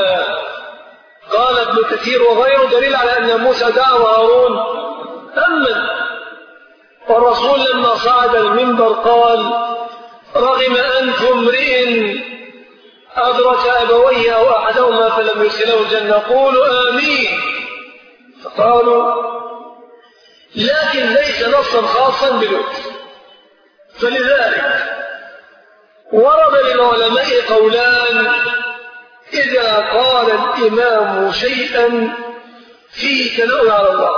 قال ابن كثير وغيره دليل على أن موسى دعا وهارون أمن. والرسول لما صعد المنبر قال رغم أنف امرئ أدرك أبويه أو أحدهما فلم يدخله الجنة قولوا آمين. فقالوا لكن ليس نصا خاصا بالوتر. فلذلك ورد للعلماء قولان إذا قال الإمام شيئا فيه ثناء على الله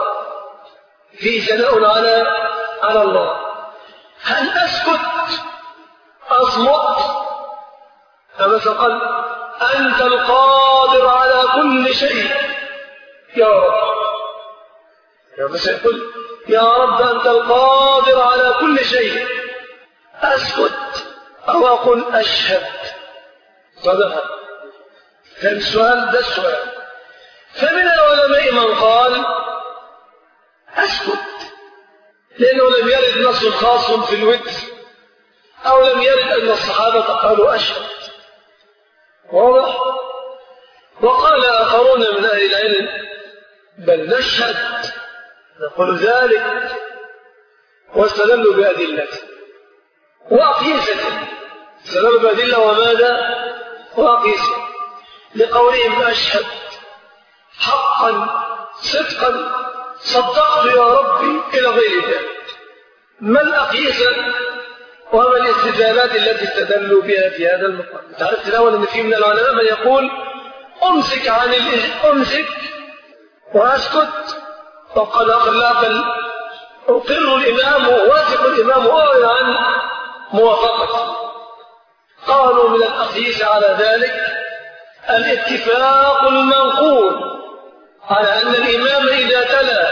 على الله هل أسكت أصمت؟ فمثلا قال أنت القادر على كل شيء يا رب مثلا يقول يا رب أنت القادر على كل شيء أسكت أو أقول أشهد؟ صدقا. فالسؤال ده السؤال. فمن العلماء من قال أسكت لأنه لم يرد نص خاص في الوتر أو لم يرد أن الصحابة قالوا أشهد. واضح؟ وقال آخرون من أهل العلم بل نشهد نقول ذلك واستدلوا بأدلة وأقيسة. استدلوا بأدلة وماذا؟ وأقيسة لقولهم أشهد حقا صدقا صدقت يا ربي إلى غير ذلك. ما الأقيسة وما الاستدلالات التي استدلوا بها في هذا المقام؟ تعرفت الأول أن في من العلماء من يقول أمسك وأسكت، وقال لا بل أقر الإمام وواثق الإمام أعلن عن موافقته. قالوا من الأقيسة على ذلك الاتفاق المنقول على أن الإمام إذا تلا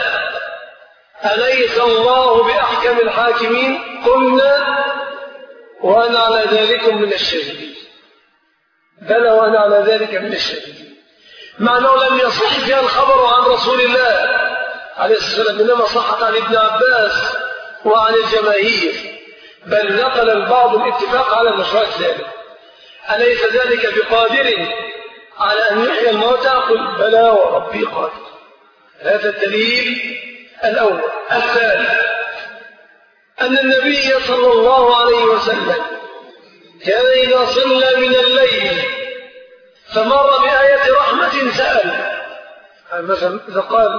أليس الله بأحكم الحاكمين قلنا وأنا على ذلك من الشاهدين. بلى وأنا على ذلك من الشاهدين، مع أنه لم يصح فيها الخبر عن رسول الله عليه الصلاة والسلام، إنما صحت عن ابن عباس وعن الجماهير، بل نقل البعض الاتفاق على مشروع ذلك. أليس ذلك بقادر على أن يحيي الموتى؟ قل بلى وربي قادر. هذا الدليل الأول. الثاني أن النبي صلى الله عليه وسلم كان إذا صلى من الليل فمر بآية رحمة سأل، مثلا إذا قال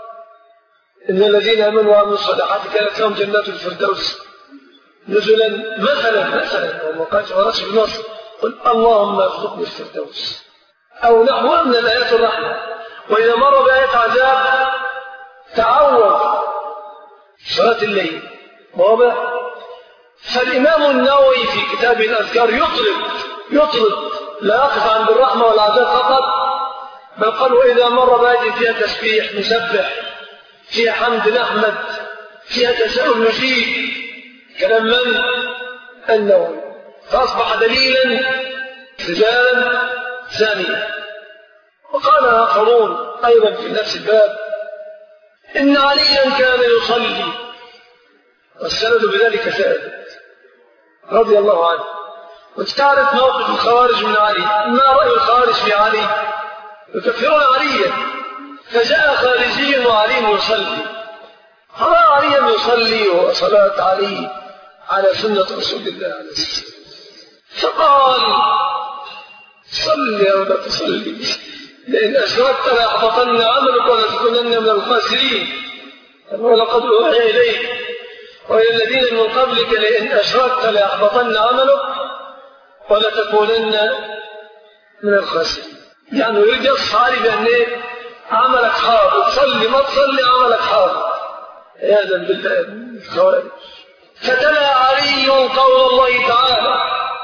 إن الذين آمنوا وعملوا الصالحات كانت لهم جنات الفردوس نزلا مثلا وما قالش ورش بنص، قل اللهم ارزقني الفردوس، أو نحو من الآيات الرحمة. وإذا مر بآية عذاب تعوض صلاة الليل. واضح؟ فالإمام النووي في كتاب الأذكار يطلب لا يقف عند الرحمة والعذاب فقط، بل قال وإذا مر بآية فيها تسبيح نسبح، فيها حمد نحمد، فيها تساؤل نجيب. كلام من؟ النووي. فأصبح دليلا رجالا ثانيا. وقال آخرون أيضا في نفس الباب إن عليا كان يصلي، والسند بذلك ثابت رضي الله عنه. وتعرف موقف الخوارج من علي، ما رأي الخوارج في علي؟ يكفرون عليا. فجاء خارجي وعلي يصلي، رأى عليا يصلي وصلاة علي على سنة رسول الله عليه الصلاة والسلام، فقال صلي ولا تصلي، لئن أشركت ليحبطن عملك ولتكونن من الخاسرين. ولقد أوحي إليك وإلى الذين من قبلك لئن أشركت ليحبطن عملك ولتكونن من الخاسرين. يعني يريد يصحى بأن عملك حاضر، تصلي ما تصلي عملك حاضر، عياذا بالله الخوارج. فتلا علي قول الله تعالى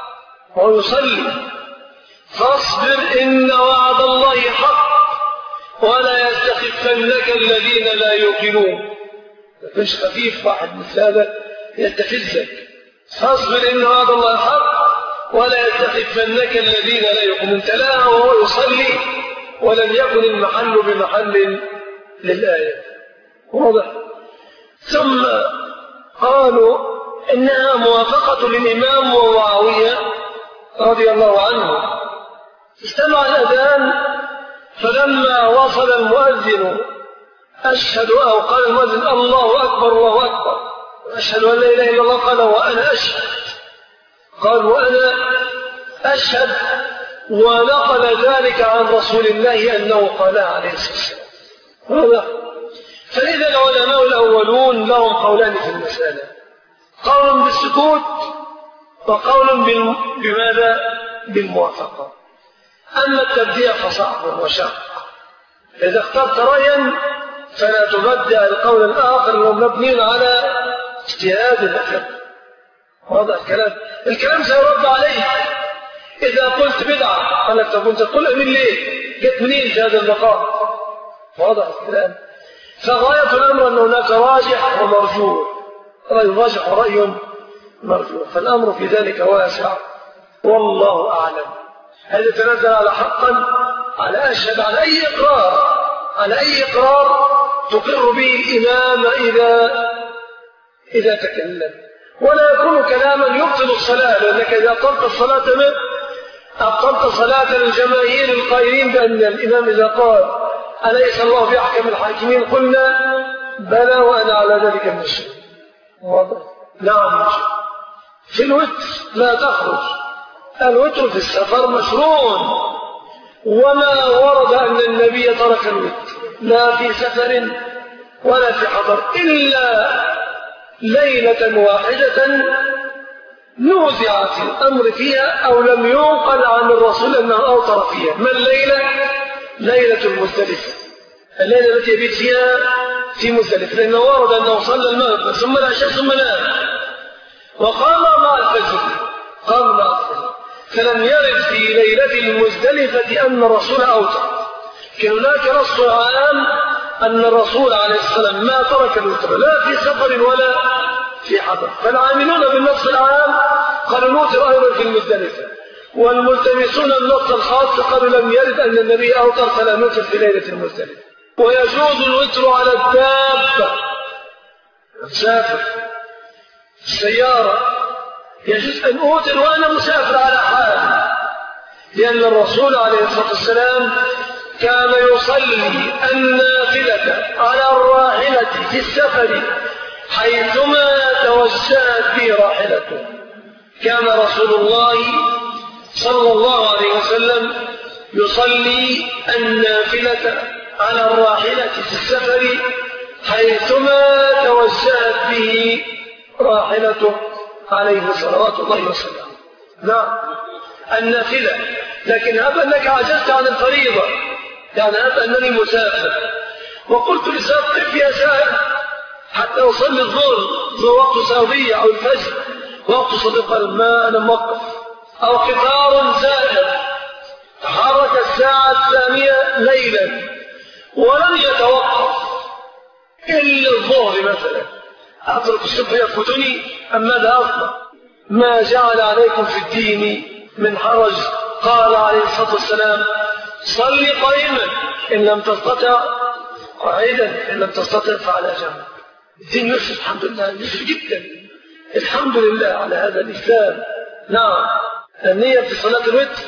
ويصلي فاصبر إن وعد الله حق ولا يستخفنك الذين لا يوقنون. مش خفيف واحد مثل هذا يستفزك. فاصبر إن وعد الله حق ولا يستخفنك الذين لا يوقنون. تلاها وهو يصلي ولم يكن المحل بمحل للآية. واضح؟ ثم قالوا إنها موافقة للإمام ومعاوية رضي الله عنه. استمع الأذان فلما وصل المؤذن أشهد، أو قال المؤذن الله أكبر الله أكبر أشهد أن لا إله إلا الله، قال وأنا أشهد، قال وأنا أشهد، ونقل ذلك عن رسول الله أنه قال عليه الصلاة والسلام. فإذا العلماء الأولون لهم قولان في المسألة، قول بالسكوت وقول بماذا؟ بالموافقة. أما التبديع فصعب وشاق. إذا اخترت رأيا فلا تبدع القول الآخر وهو مبني على اجتهاد الأخر. واضح الكلام سيرد عليه. إذا قلت بدعة قالت كنت تقول من ليه؟ جت منين في هذا المقام؟ واضح الكلام. فغاية الأمر أن هناك راجح ومرجوح، رأي راجح ورأي مرجوح، فالأمر في ذلك واسع والله أعلم. هذا تنزل على حقا على أشهد على أي إقرار تقر به الإمام إذا تكلم، ولا يكون كلاما يبطل الصلاة، لأنك إذا أبطلت الصلاة أبطلت صلاة الجماهير القائلين بأن الإمام إذا قال أليس الله بأحكم الحاكمين قلنا بلى وأنا على ذلك من الشيء. واضح؟ نعم. في الوتر لا تخرج، الوتر في السفر مشروع، وما ورد أن النبي ترك الوتر لا في سفر ولا في حضر، إلا ليلة واحدة نوزع في الأمر فيها أو لم ينقل عن الرسول أنه أوتر فيها. ما الليلة؟ ليلة المزدلفة، الليلة التي يبيت فيها في مزدلفة، لأنه ورد أنه صلى المغرب ثم العشاء ثم نام وقام مع الفجر، قام مع الفجر، فلم يرد في ليلة المزدلفة أن الرسول أوتر. كان هناك نص عام أن الرسول عليه السلام ما ترك الوتر لا في سفر ولا في حضر، فالعاملون بالنص العام قالوا نوتر أيضا في المزدلفة، والملتمسون النص الخاص قالوا لم يرد أن النبي أوتر فلا نوتر في ليلة المزدلفة. ويجوز الوتر على الدابة، مسافر السيارة يجوز أن أوتر وأنا مسافر على حال، لأن الرسول عليه الصلاة والسلام كان يصلي النافلة على الراحلة في السفر حيثما توجهت به راحلته. كان رسول الله صلى الله عليه وسلم يصلي النافلة على الراحلة في السفر حيثما توجهت به راحلته عليه صلوات الله وسلامه. نعم النافلة، لكن هب أنك عجزت عن الفريضة، يعني هب أنني مسافر وقلت لسافر يا سائر حتى أصلي الظهر وقت ساوية أو الفجر وقت صديق ما أنا موقف، أو قطار زائر تحرك الساعة 2 ليلا ولم يتوقف إلا الظهر مثلا، أترك الصبح يفوتني أم ماذا أصنع؟ ما جعل عليكم في الدين من حرج، قال عليه الصلاة والسلام صلي قائما إن لم تستطع قاعدا إن لم تستطع فعلى جنب. الدين يسر الحمد لله، يسر جدا، الحمد لله على هذا الإسلام. نعم النية في صلاة الوتر،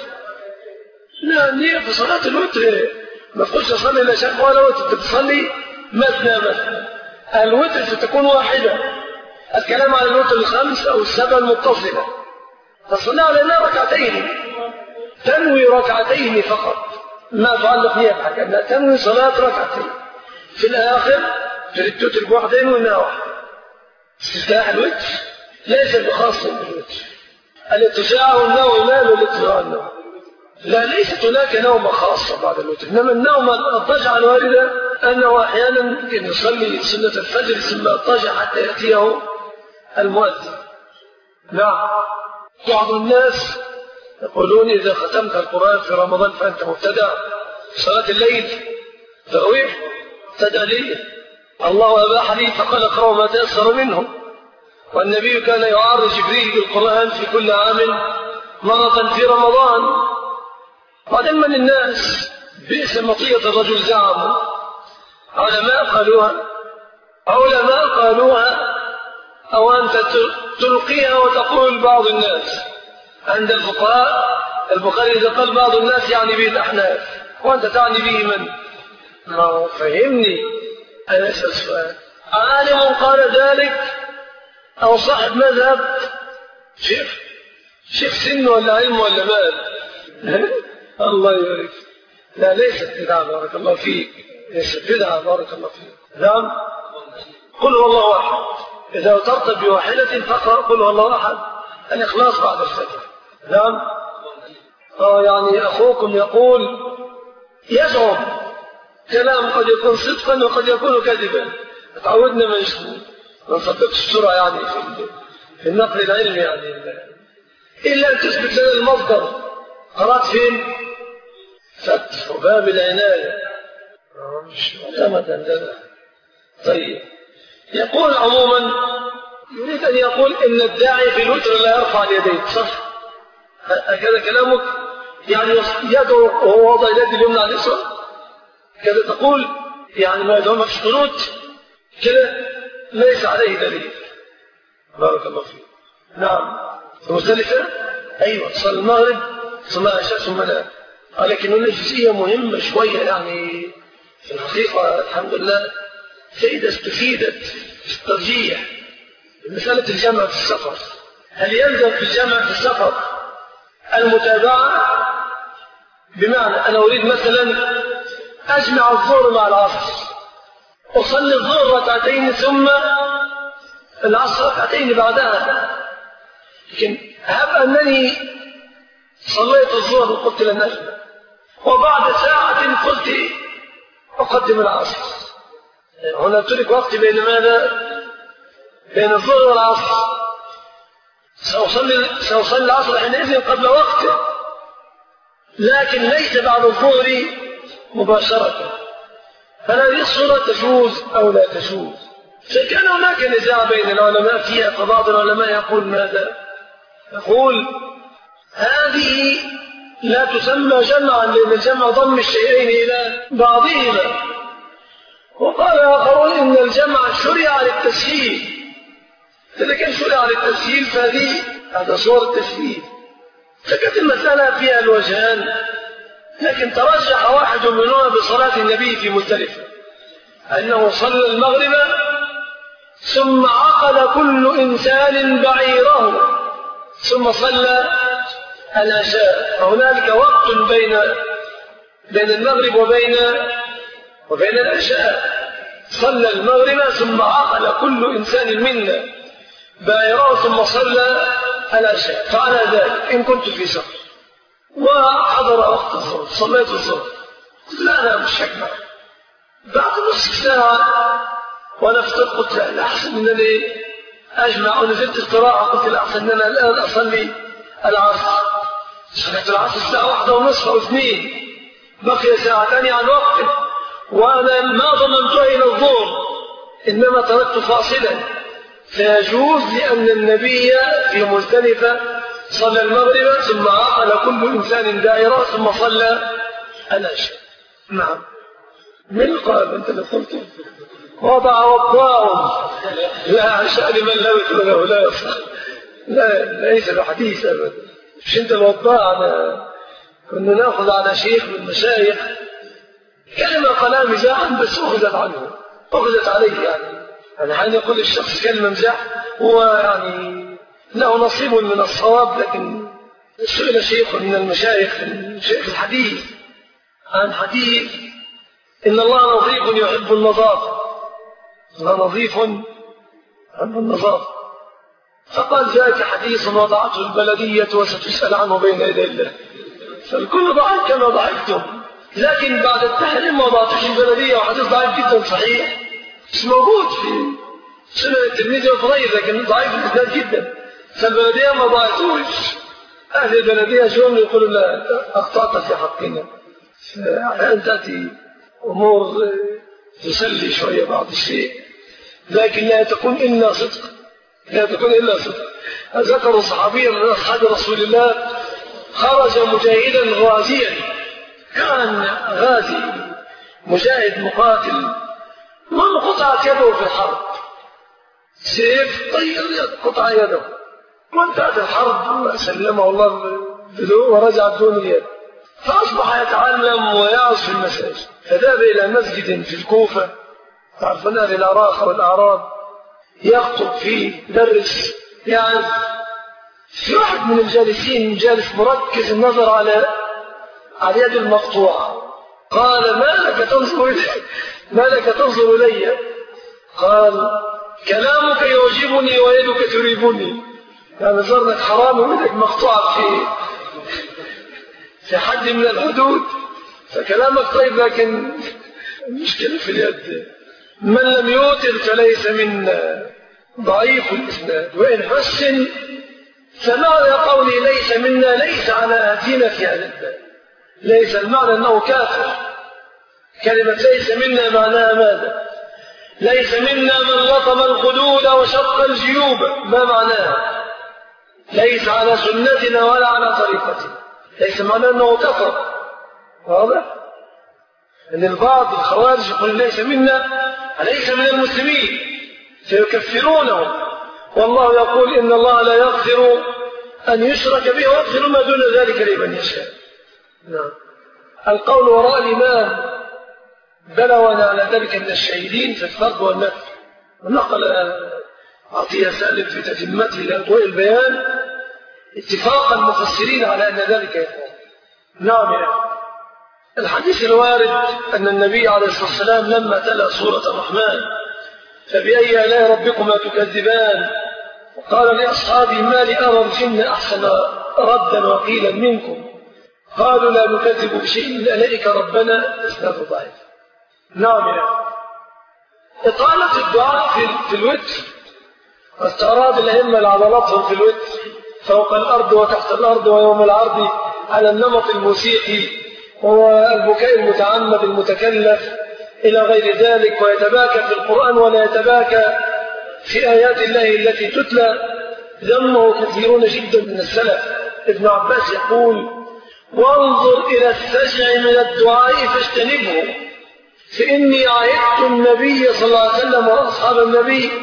لا النية في صلاة الوتر ما تقولش أصلي إلا شيخ ولا وتر، تصلي مثنى مثنى، الوتر ستكون واحدة. الكلام على الوتر الخمس أو السبع المتصلة تصلي على الله ركعتين، تنوي ركعتين فقط، ما تعلق نية بحاجة، لا تنوي صلاة ركعتين في الآخر تريد تترك واحدين وإنها واحدة. استفتاح الوتر ليس بخاص بالوتر، الاتجاع والنوم مال والاتجاع والنوم، لا ليست هناك نومة خاصة بعد الوتر، إنما النوم الضجعة الواردة أنه أحيانا يصلي سنة الفجر ثم يضطجع حتى يأتيه المؤذن. نعم بعض الناس يقولون إذا ختمت القرآن في رمضان فأنت مبتدع، صلاة الليل تراويح تدليل، الله أباح لي فقال اقرأوا ما تيسر منه، والنبي كان يعارض جبريل بالقرآن في كل عام مرة في رمضان. وبعدين من الناس بئس مطية الرجل زعموا، علماء قالوها أو أنت تلقيها وتقول بعض الناس عند الفقهاء. البخاري إذا قال بعض الناس يعني به الأحناف، وأنت تعني به من؟ ما فهمني أنا أسأل سؤال، عالم قال ذلك أو صاحب مذهب شيخ سن ولا علم ولا مال؟ الله يبارك. لا ليست بدعة بارك الله فيك، ليست بدعة بارك الله فيك. نعم قل هو الله أحد، إذا أوترت بواحدة فقرأ قل هو الله أحد، الإخلاص بعد الفجر. نعم يعني أخوكم يقول يزعم كلام قد يكون صدقا وقد يكون كذبا، تعودنا ما نصدقش السرعة يعني في النقل العلمي، يعني إلا أن تثبت لنا المصدر. قرأت فين؟ فتح باب العناية مش معتمدا لنا. طيب يقول عموما يريد أن يقول إن الداعي في الوتر لا يرفع اليدين، صح؟ هكذا كلامك؟ يعني يدعو وهو وضع اليد اليمنى على اليسرى كذا تقول؟ يعني ما يدعو في القنوت كذا ليس عليه دليل. بارك الله فيك. نعم مختلفة، أيوة صلى المغرب ثم عشاء ثم نام، ولكن هنا جزئية مهمة شوية يعني في الحقيقة الحمد لله سيدة استفيدت في الترجيح مسألة الجمع في السفر. هل يلزم في الجمع في السفر المتابعة؟ بمعنى أنا أريد مثلا أجمع الظهر مع العصر، أصلي الظهر ركعتين ثم العصر ركعتين بعدها. لكن هب أنني صليت الظهر وقلت لن أجمع، وبعد ساعة قلت أقدم العصر، هنا ترك وقت بين ماذا؟ بين الظهر والعصر. سأصلي العصر حينئذ قبل وقته، لكن ليس بعد الظهر مباشرة. فهذه الصورة تجوز أو لا تجوز؟ فكان هناك نزاع بين العلماء فيها، فبعض العلماء يقول ماذا؟ يقول هذه لا تسمى جمعا، لأن الجمع ضم الشيئين إلى بعضهما. وقال آخرون إن الجمع شرع للتسهيل، إذا كان شرع للتسهيل هذا صور التسهيل. فكانت المسألة فيها الوجهان، لكن ترجح واحد منهما بصلاة النبي في مزدلفة، أنه صلى المغرب ثم عقل كل إنسان بعيره ثم صلى العشاء. فهنالك وقت بين المغرب وبين العشاء. صلى المغرب ثم عقل كل إنسان منا بعيره ثم صلى العشاء. فعلى ذلك إن كنت في سفر وحضر وقت الظهر صليت الظهر، قلت لا أنا مش هجمع، بعد نصف ساعة وأنا فطرت قلت لا أحسن من أنني أجمع، ونزلت استراحة قلت لا أحسن من أن الآن أصلي العصر. صليت العصر الساعة 1:30 أو 2، بقي ساعتان عن وقته، وأنا ما ضمنتها إلى الظهر، إنما تركت فاصلا. فيجوز لأن النبي في مزدلفة صلى المغرب ثم عقل كل إنسان دائرة ثم صلى العشاء. نعم. من قال أنت اللي قلت وضع وضاء لا عشاء لمن لا مثل له لا يصح، لا ليس بحديث أبدا. مش أنت الوضاء. كنا نأخذ على شيخ من المشايخ كلمة قلها مزاحا بس أخذت عنه، أخذت عليه يعني حين يقول الشخص كلمة مزاح هو يعني له نصيب من الصواب. لكن سئل شيخ من المشايخ شيخ الحديث عن حديث إن الله نظيف يحب النظافة، الله نظيف يحب النظافة، فقال ذاك حديث وضعته البلدية وستسأل عنه بين يدي الله. فالكل ضعيف كما ضعفتم، لكن بعد التحريم ما وضعتوش البلدية وحديث ضعيف جدا صحيح مش موجود في سنة الترمذي والفضيل، لكن ضعيف الإسناد جدا. فالبلدية ما ضعتوش، أهل البلدية شون يقولوا لا أخطأت في حقنا. فأحيانا تأتي أمور تسلي شوية بعض الشيء، لكن لا تكون إلا صدق، لا تكون إلا صدق. ذكر صحابي من أصحاب رسول الله خرج مجاهدا غازيا، كان غازي مجاهد مقاتل، من قطعت يده في الحرب، سيف طير قطع يده، وانتهت الحرب وسلمه الله ورجع بدون يد. فأصبح يتعلم ويعظ في المساجد، فذهب إلى مسجد في الكوفة، تعرفون هذه الأراخ والأعراب، يخطب فيه درس يعني. في واحد من الجالسين جالس مركز النظر على يد المقطوعة، قال ما لك تنظر إلي؟ قال كلامك يعجبني ويدك تريبني، يعني ظنك حرام ويدك مقطوعة في حد من الحدود، فكلامك طيب لكن المشكلة في اليد. من لم يوتر فليس منا، ضعيف الإسناد، وإن حسن فمعنى قولي ليس منا ليس على دين في هذا الباب، ليس المعنى أنه كافر. كلمة ليس منا معناها ماذا؟ ليس منا من لطم الخدود وشق الجيوب، ما معناها؟ ليس على سنتنا ولا على طريقتنا، ليس معناه أنه كفر. واضح؟ أن البعض الخوارج يقول ليس منا ليس من المسلمين فيكفرونه، والله يقول إن الله لا يغفر أن يشرك به ويغفر ما دون ذلك لمن يشاء. نعم. القول وراء الإمام بلغنا على ذلك من الشهيدين في الفرض والنفي، ونقل عطية سالم في تتمته لأضواء البيان اتفاق المفسرين على أن ذلك يكون. نعم يا الحديث الوارد أن النبي عليه الصلاة والسلام لما تلا سورة الرحمن فبأي آلاء ربكما تكذبان وقال لأصحابه ما لي أرى الجن أحسن ردا وقيلا منكم قالوا لا نكذب بشيء من آلائك ربنا إسناد ضعيف. نعم يا إطالة الدعاء في الوتر واستعراض الأئمة لعضلاتهم في الوتر فوق الأرض وتحت الأرض ويوم العرض على النمط الموسيقي والبكاء المتعمد المتكلف إلى غير ذلك ويتباكى في القرآن ولا يتباكى في آيات الله التي تتلى ذمه كثيرون جدا من السلف. ابن عباس يقول وانظر إلى السجع من الدعاء فاجتنبه فإني عهدت النبي صلى الله عليه وسلم وأصحاب النبي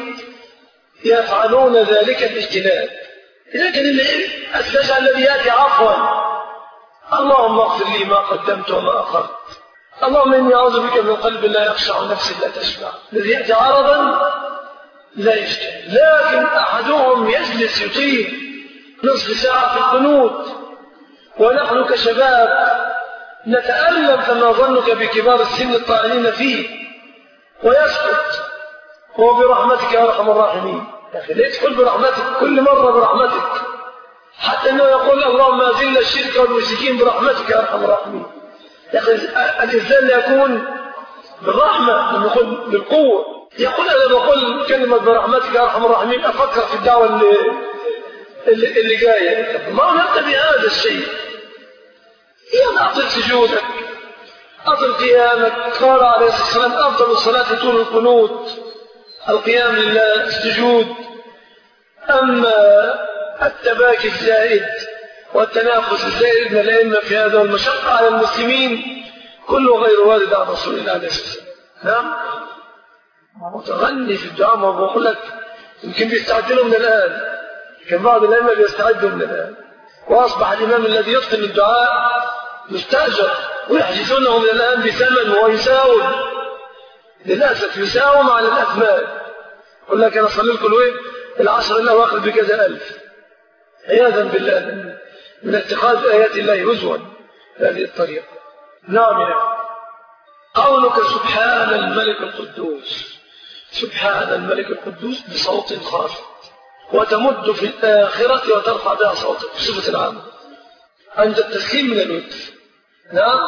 يفعلون ذلك باجتناب. لكن السجع الذي يأتي عفوا اللهم اغفر لي ما قدمت وما أخرت اللهم إني أعوذ بك من قلب لا يخشع نفسي لا تشبع الذي يأتي عرضا لا يشتهي. لكن أحدهم يجلس يطيل نصف ساعة في القنوت ونحن كشباب نتألم فما ظنك بكبار السن الطاعنين فيه ويسكت هو برحمتك يا أرحم الراحمين. يا أخي ليه تقول برحمتك كل مرة برحمتك حتى أنه يقول اللهم أذل الشرك والمشركين برحمتك يا أرحم الراحمين. يا أخي الإنسان لا يكون بالرحمة لما يقول بالقوة. يقول أنا بقول كلمة برحمتك يا أرحم الراحمين أفكر في الدعوة اللي جاية ما نبتدي هذا الشيء. يعني أعطل سجودك أعطل قيامك. قال عليه الصلاة والسلام أفضل الصلاة طول القنوت القيام لله السجود. أما التباكي الزائد والتنافس الزائد من الأئمة في هذا والمشقة على المسلمين كله غير وارد عن رسول الله عليه الصلاة والسلام. نعم متغني في الدعاء ما بقول لك يمكن بيستعدلوا من الآن كان بعض الأئمة بيستعدوا من الآن وأصبح الإمام الذي يتقن الدعاء مستأجر ويحجزونه من الآن بثمن ويساوم للأسف يساوم على الأثمان. يقول لك أنا أصلي لكم العشر الله وأخذ بكذا ألف عياذا بالله من اتخاذ آيات الله هزوا بهذه الطريقة. نعم يا قولك سبحان الملك القدوس سبحان الملك القدوس بصوت خافت وتمد في الآخرة وترفع بها صوتك بصفة العامة عند التسليم من الوتر. نعم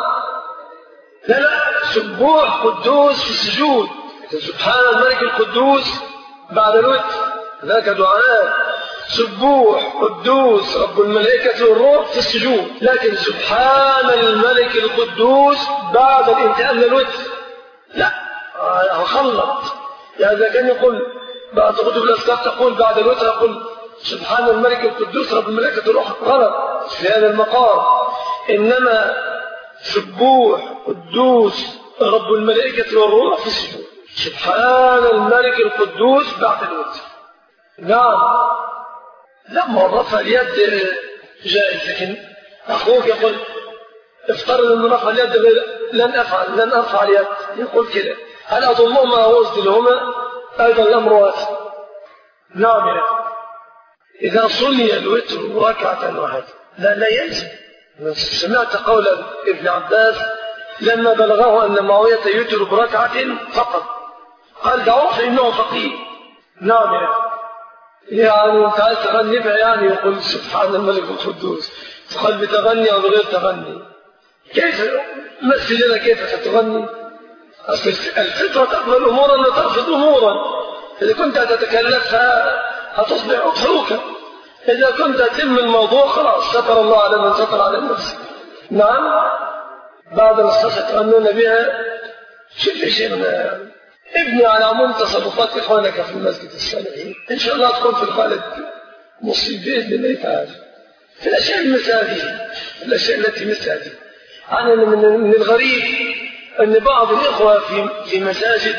لا سبوح قدوس في السجود سبحان الملك القدوس بعد الوتر ذاك دعاء سبوح قدوس رب الملائكة والروح في السجود. لكن سبحان الملك القدوس بعد الانتهاء من الوتر لا خلط. يعني إذا كان يقول بعد كتب الأذكار تقول بعد الوتر يقول سبحان الملك القدوس رب الملائكة والروح غلط في هذا المقام. إنما سبوح قدوس رب الملائكة والروح في السجود سبحان الملك القدوس بعد الوتر. نعم لما رفع اليد جائز. لكن أخوك يقول افترض أن رفع اليد لن أرفع اليد يقول كده هل أضمهما وأسدلهما أيضا الأمر واسع. نعم يا إذا صلي الوتر ركعة واحدة لا يلزم. سمعت قول ابن عباس لما بلغه أن معاوية يوتر بركعة فقط قال دعوه فإنه فقيه. نعم يا يعني انت عايز تغني بها يعني يقول سبحان الملك القدوس تقول بتغني أو بغير تغني كيف مثل لنا كيف ستغني. أصل الفطرة تقبل أمورا وترفض أمورا. إذا كنت تتكلفها هتصبح أضحوكا. إذا كنت تتم الموضوع خلاص ستر الله على من ستر على نفسه. نعم بعد الصلاة تغنون بها شيء ابني على عموم تصرفات إخوانك في المسجد الصالحين إن شاء الله تكون في الخالد مصيب بإذن الله تعالى في الأشياء مثل هذه الأشياء التي مثل هذه. أنا من الغريب أن بعض الإخوة في مساجد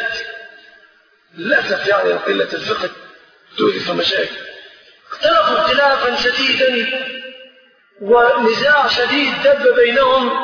للأسف يعني قلة الفقه تورث مشاكل اختلفوا اختلافا شديدا ونزاع شديد دب بينهم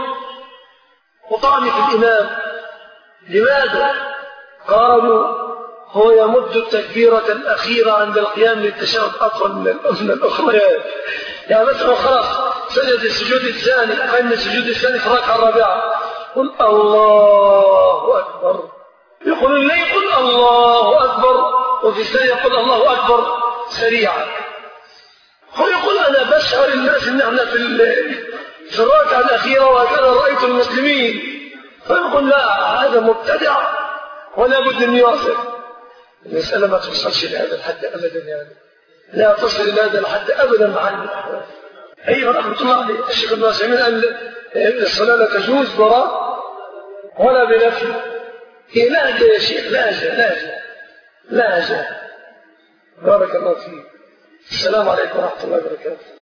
وطعن في الإمام. لماذا؟ قالوا هو يمد التكبيرة الأخيرة عند القيام للتشهد أطول من الأخريات. يعني مثلا خلاص سجد السجود الثاني قام السجود الثاني في الركعة الرابعة قل الله أكبر، يقول الليل قل الله أكبر، وفي الثانية يقول الله أكبر سريعا. هو يقول أنا بشعر الناس إن احنا في الركعة الأخيرة وهكذا رأيت المسلمين، فيقول لا هذا مبتدع ولا بد أن يواصل. المسألة ما توصلش لهذا الحد أبدا، يعني لا تصل إلى هذا الحد أبدا مع الأحوال. أيضا رحمة الله عليه الشيخ ابن عثيمين أن الصلاة لا تجوز ولا بنفي. هي لهجة يا شيخ، لهجة. بارك الله فيك. السلام عليكم ورحمة الله وبركاته.